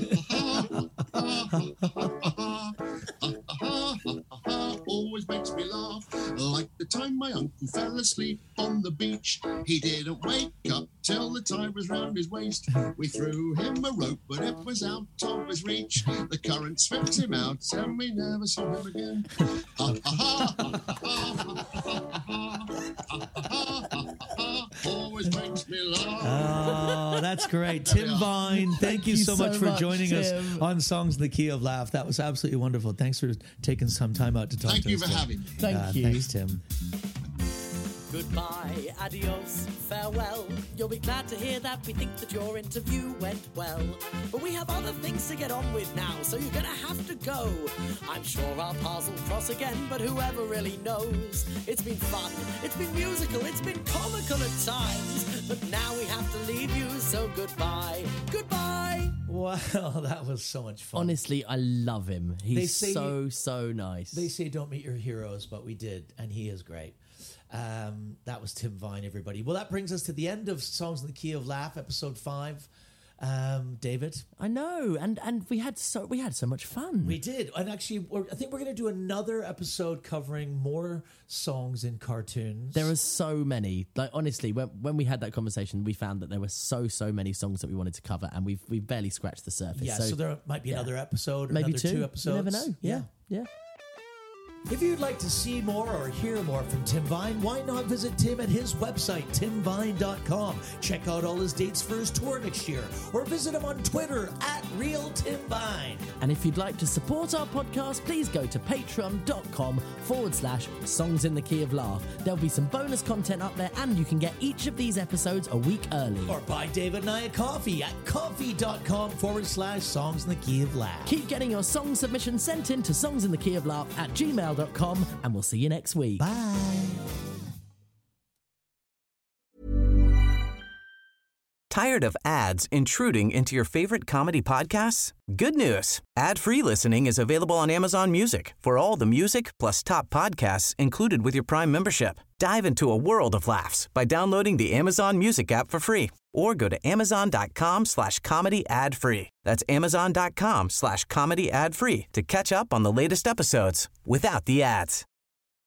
Always makes me laugh. Like the time my uncle fell asleep on the beach. He didn't wake up till the tie was round his waist. We threw him a rope, but it was out of his reach. The current swept him out, and we never saw him again. Always makes me laugh. Oh, that's great. Tim Vine, thank, thank you, you so much for much, joining Tim. us on Songs in the Key of Laugh. That was absolutely wonderful. Thanks for taking some time out to talk thank to us. Thank you for having me. Thank uh, you. Thanks, Tim. Goodbye, adios, farewell. You'll be glad to hear that we think that your interview went well. But we have other things to get on with now, so you're gonna have to go. I'm sure our paths will cross again, but whoever really knows? It's been fun, it's been musical, it's been comical at times. But now we have to leave you, so goodbye, goodbye. Wow, that was so much fun. Honestly, I love him. He's so, you, so nice. They say don't meet your heroes, but we did, and he is great. Um, that was Tim Vine, everybody. Well, that brings us to the end of Songs in the Key of Laugh, episode five. Um, David, I know, and and we had so we had so much fun. We did, and actually, we're, I think we're going to do another episode covering more songs in cartoons. There are so many. Like honestly, when when we had that conversation, we found that there were so so many songs that we wanted to cover, and we've we've barely scratched the surface. Yeah, so, so there might be yeah. another episode, maybe another two. two episodes. You never know. Yeah, yeah. yeah. If you'd like to see more or hear more from Tim Vine, why not visit Tim at his website, tim vine dot com. Check out all his dates for his tour next year, or visit him on Twitter at RealTimVine. And if you'd like to support our podcast, please go to patreon.com forward slash Songs in the Key of Laugh. There'll be some bonus content up there, and you can get each of these episodes a week early. Or buy David and I a coffee at coffee.com forward slash Songs in the Key of Laugh. Keep getting your song submissions sent in to songs in the key of laugh at gmail dot com, and we'll see you next week. Bye. Tired of ads intruding into your favorite comedy podcasts? Good news. Ad-free listening is available on Amazon Music for all the music plus top podcasts included with your Prime membership. Dive into a world of laughs by downloading the Amazon Music app for free or go to amazon.com slash comedy ad free. That's amazon.com slash comedy ad free to catch up on the latest episodes without the ads.